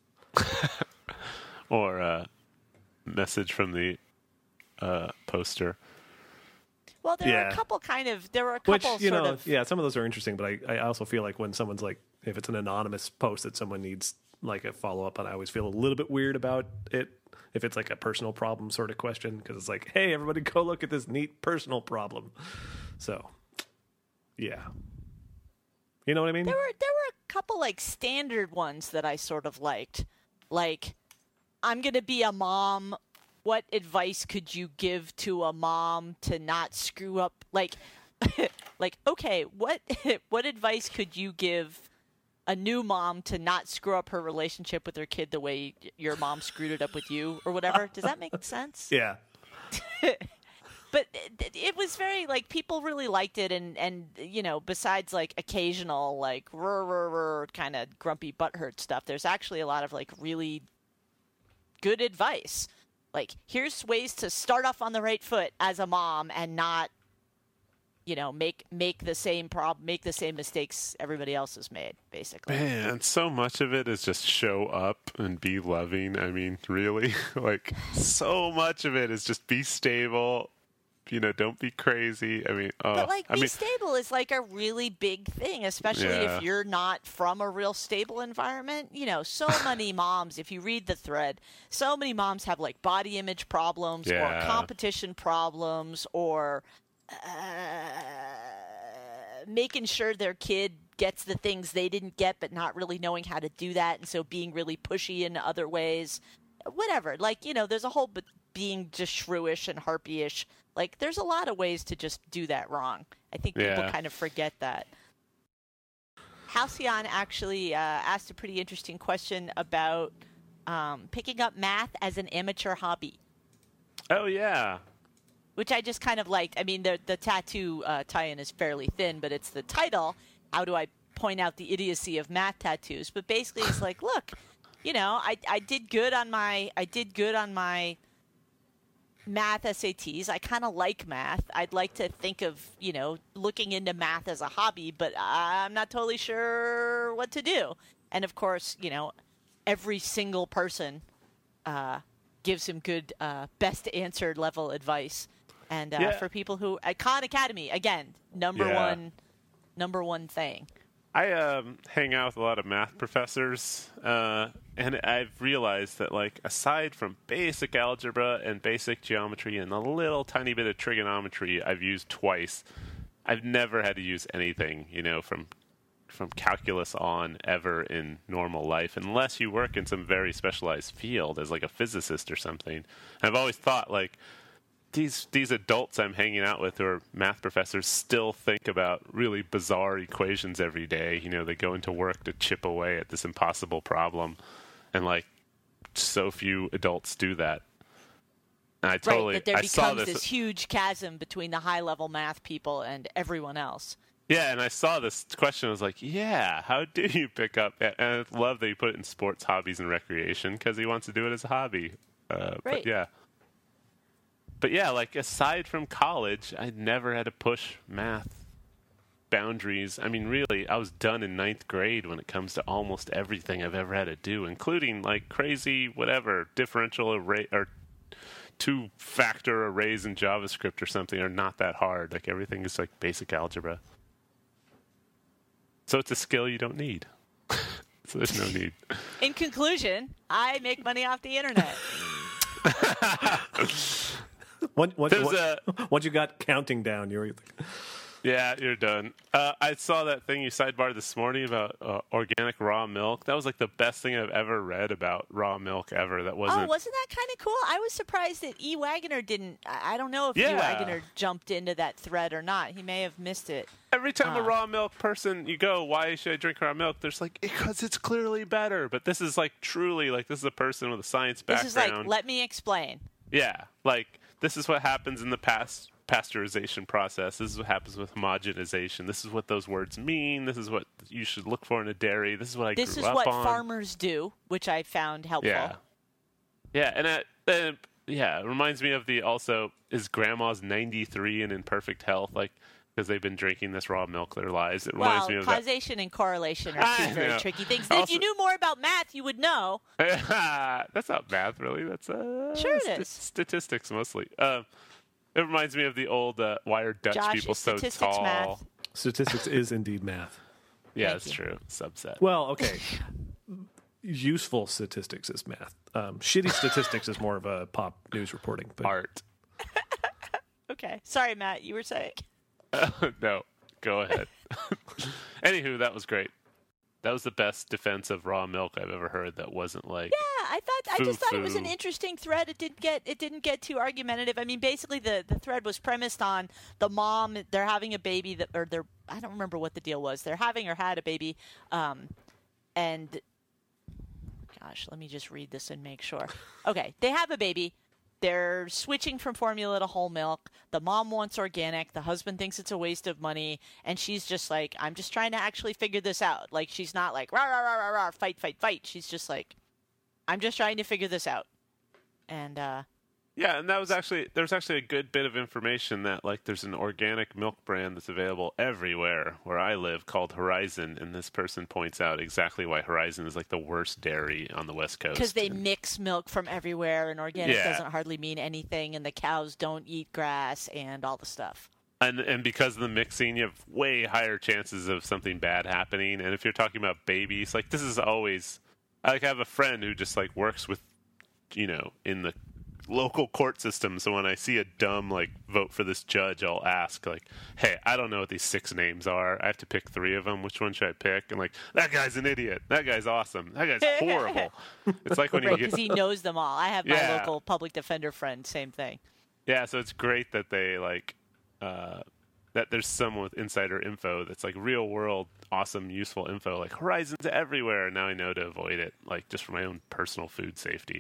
Or a message from the uh, poster. Well, there were Yeah. a couple kind of there were a which couple you sort know, of yeah, some of those are interesting, but I I also feel like when someone's like, if it's an anonymous post that someone needs like a follow up on, I always feel a little bit weird about it. If it's like a personal problem sort of question, because it's like, hey, everybody, go look at this neat personal problem. So, yeah, you know what I mean? there were there were a couple like standard ones that I sort of liked. Like, I'm gonna be a mom. What advice could you give to a mom to not screw up? Like, like okay, what what advice could you give a new mom to not screw up her relationship with her kid the way your mom screwed it up with you or whatever? Does that make sense? Yeah. But it, it was very like people really liked it, and and you know, besides like occasional like rrr, rrr, rrr, kind of grumpy butthurt stuff, there's actually a lot of like really good advice. Like, here's ways to start off on the right foot as a mom and not, you know, make make the same problem, make the same mistakes everybody else has made, basically. Man, so much of it is just show up and be loving. I mean, really? Like, so much of it is just be stable You know, don't be crazy. I mean, uh, But like, I be mean, stable is like a really big thing, especially Yeah. if you're not from a real stable environment. You know, so many moms, if you read the thread, so many moms have like body image problems or Yeah. competition problems or uh, making sure their kid gets the things they didn't get, but not really knowing how to do that. And so being really pushy in other ways, whatever. Like, you know, there's a whole, but being just shrewish and harpyish. Like, there's a lot of ways to just do that wrong. I think people Yeah. kind of forget that. Halcyon actually uh, asked a pretty interesting question about um, picking up math as an amateur hobby, oh yeah, which I just kind of liked. I mean, the, the tattoo uh, tie-in is fairly thin, but it's the title. How do I point out the idiocy of math tattoos? But basically, it's like, look, you know, I, I did good on my I did good on my math S A Ts. I kind of like math. I'd like to think of, you know, looking into math as a hobby, but I'm not totally sure what to do. And of course, you know, every single person uh, gives him good uh, best answer level advice. And uh, Yeah. for people who at Khan Academy, again, number Yeah. one, number one thing. I um, hang out with a lot of math professors, uh, and I've realized that, like, aside from basic algebra and basic geometry and a little tiny bit of trigonometry I've used twice, I've never had to use anything, you know, from from calculus on ever in normal life, unless you work in some very specialized field as, like, a physicist or something. I've always thought, like, These these adults I'm hanging out with who are math professors still think about really bizarre equations every day. You know, they go into work to chip away at this impossible problem, and like so few adults do that. And I totally right, that there I saw becomes this. this huge chasm between the high-level math people and everyone else. Yeah, and I saw this question. I was like, yeah, how do you pick up? And I love that you put it in sports, hobbies, and recreation because he wants to do it as a hobby. Uh, Right. But yeah. But yeah, like aside from college, I never had to push math boundaries. I mean, really, I was done in ninth grade when it comes to almost everything I've ever had to do, including like crazy whatever differential array or two-factor arrays in JavaScript or something are not that hard. Like everything is like basic algebra. So it's a skill you don't need. So there's no need. In conclusion, I make money off the internet. Once, once, There's once, a- once you got counting down, you were Yeah, you're done. Uh, I saw that thing you sidebarred this morning about uh, organic raw milk. That was like the best thing I've ever read about raw milk ever. That wasn't. Oh, wasn't that kind of cool? I was surprised that E. Wagoner didn't. I I don't know if E. Yeah. Wagoner jumped into that thread or not. He may have missed it. Every time a Uh. raw milk person, you go, why should I drink raw milk? There's like, because it's clearly better. But this is like truly, like, this is a person with a science This background. is like, let me explain. Yeah, like, this is what happens in the past pasteurization process. This is what happens with homogenization. This is what those words mean. This is what you should look for in a dairy. This is what I This grew is up what on. farmers do, which I found helpful. Yeah. Yeah, and it, and yeah, it reminds me of the also is grandma's ninety-three and in perfect health, like because they've been drinking this raw milk their lives. It reminds Well, me of that. causation and correlation are I two very know. tricky things. If Also- you knew more about math, you would know. That's not math, really. That's uh, Sure it st- is. statistics mostly. Um, it reminds me of the old uh, why are Dutch Josh, people is so statistics tall? math? statistics is indeed math. Yeah, Thank that's you. true. Subset. Well, okay. Useful statistics is math. Um, shitty statistics is more of a pop news reporting. But Art. Okay. Sorry, Matt. You were saying. No, go ahead. Anywho, that was great. That was the best defense of raw milk I've ever heard. That wasn't like Yeah, I thought I just thought it was an Foo-foo. interesting thread. It didn't get it didn't get too argumentative. I mean, basically the, the thread was premised on the mom. They're having a baby that, or they're I don't remember what the deal was. They're having or had a baby, um, and gosh, let me just read this and make sure. Okay, they have a baby. They're switching from formula to whole milk. The mom wants organic. The husband thinks it's a waste of money. And she's just like, I'm just trying to actually figure this out. Like, she's not like, rah, rah, rah, rah, rah, fight, fight, fight. She's just like, I'm just trying to figure this out. And uh, Yeah, and that was actually there's actually a good bit of information that like there's an organic milk brand that's available everywhere where I live called Horizon, and this person points out exactly why Horizon is like the worst dairy on the West Coast. Because they And- mix milk from everywhere, and organic Yeah. doesn't hardly mean anything, and the cows don't eat grass and all the stuff. And and because of the mixing, you have way higher chances of something bad happening. And if you're talking about babies, like this is always, I like have a friend who just like works with, you know, in the local court system. So when I see a dumb like vote for this judge, I'll ask like, "Hey, I don't know what these six names are. I have to pick three of them. Which one should I pick?" And like, that guy's an idiot. That guy's awesome. That guy's horrible. It's like when you Right, get because he knows them all. I have my Yeah. local public defender friend, same thing. Yeah, so it's great that they like uh, that there's someone with insider info that's like real world, awesome, useful info. Like Horizon's everywhere, and now I know to avoid it, like just for my own personal food safety.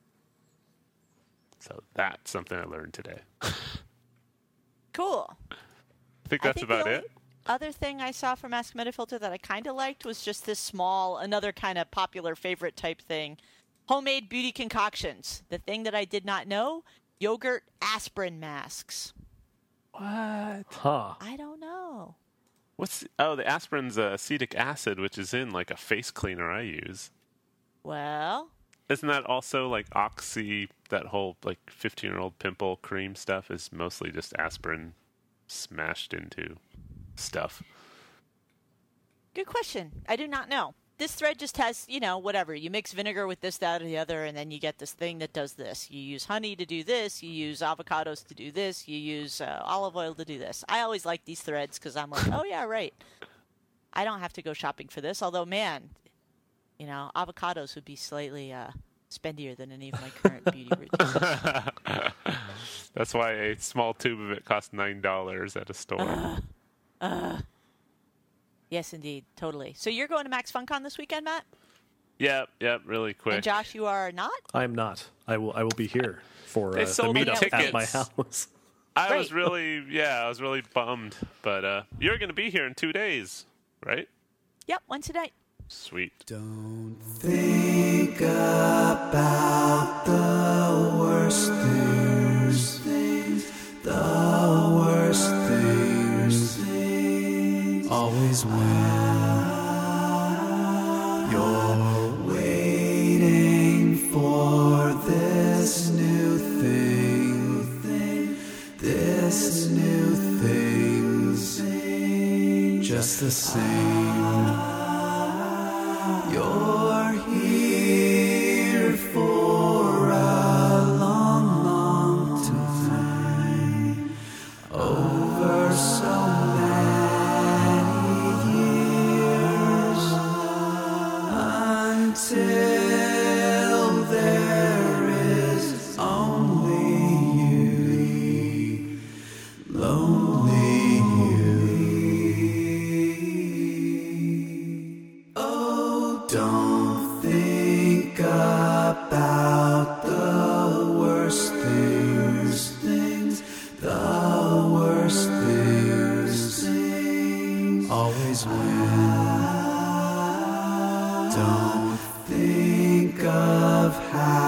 So that's something I learned today. Cool. I think I that's think about the it. only Other thing I saw from Ask Metafilter that I kind of liked was just this small, another kind of popular favorite type thing, homemade beauty concoctions. The thing that I did not know, yogurt aspirin masks. What? Huh. I don't know. What's oh the aspirin's uh, acetic acid, which is in like a face cleaner I use. Well, Isn't that also like Oxy? That whole like fifteen-year-old pimple cream stuff is mostly just aspirin smashed into stuff. good question. I do not know. This thread just has, you know, whatever. You mix vinegar with this, that, or the other, and then you get this thing that does this. You use honey to do this. You use avocados to do this. You use uh, olive oil to do this. I always like these threads because I'm like, oh, yeah, right. I don't have to go shopping for this. Although, man, you know, avocados would be slightly uh, spendier than any of my current beauty routines. That's why a small tube of it costs nine dollars at a store. Uh, yes, indeed. Totally. So you're going to Max FunCon this weekend, Matt? Yep, yep, really quick. And Josh, you are not? I am not. I will. I will be here for They uh, the sold me meetup tickets. at my house. I Great. was really, yeah, I was really bummed. But uh, you're going to be here in two days, right? Yep, Wednesday night. Sweet. Don't think about the worst things, the worst things. Always when you're waiting for this new thing, this new thing, just the same. You're here for a long, long time, over so many years, until there is only you, lonely you. Oh, don't think about the worst things, things, the worst things, always win. Don't think of how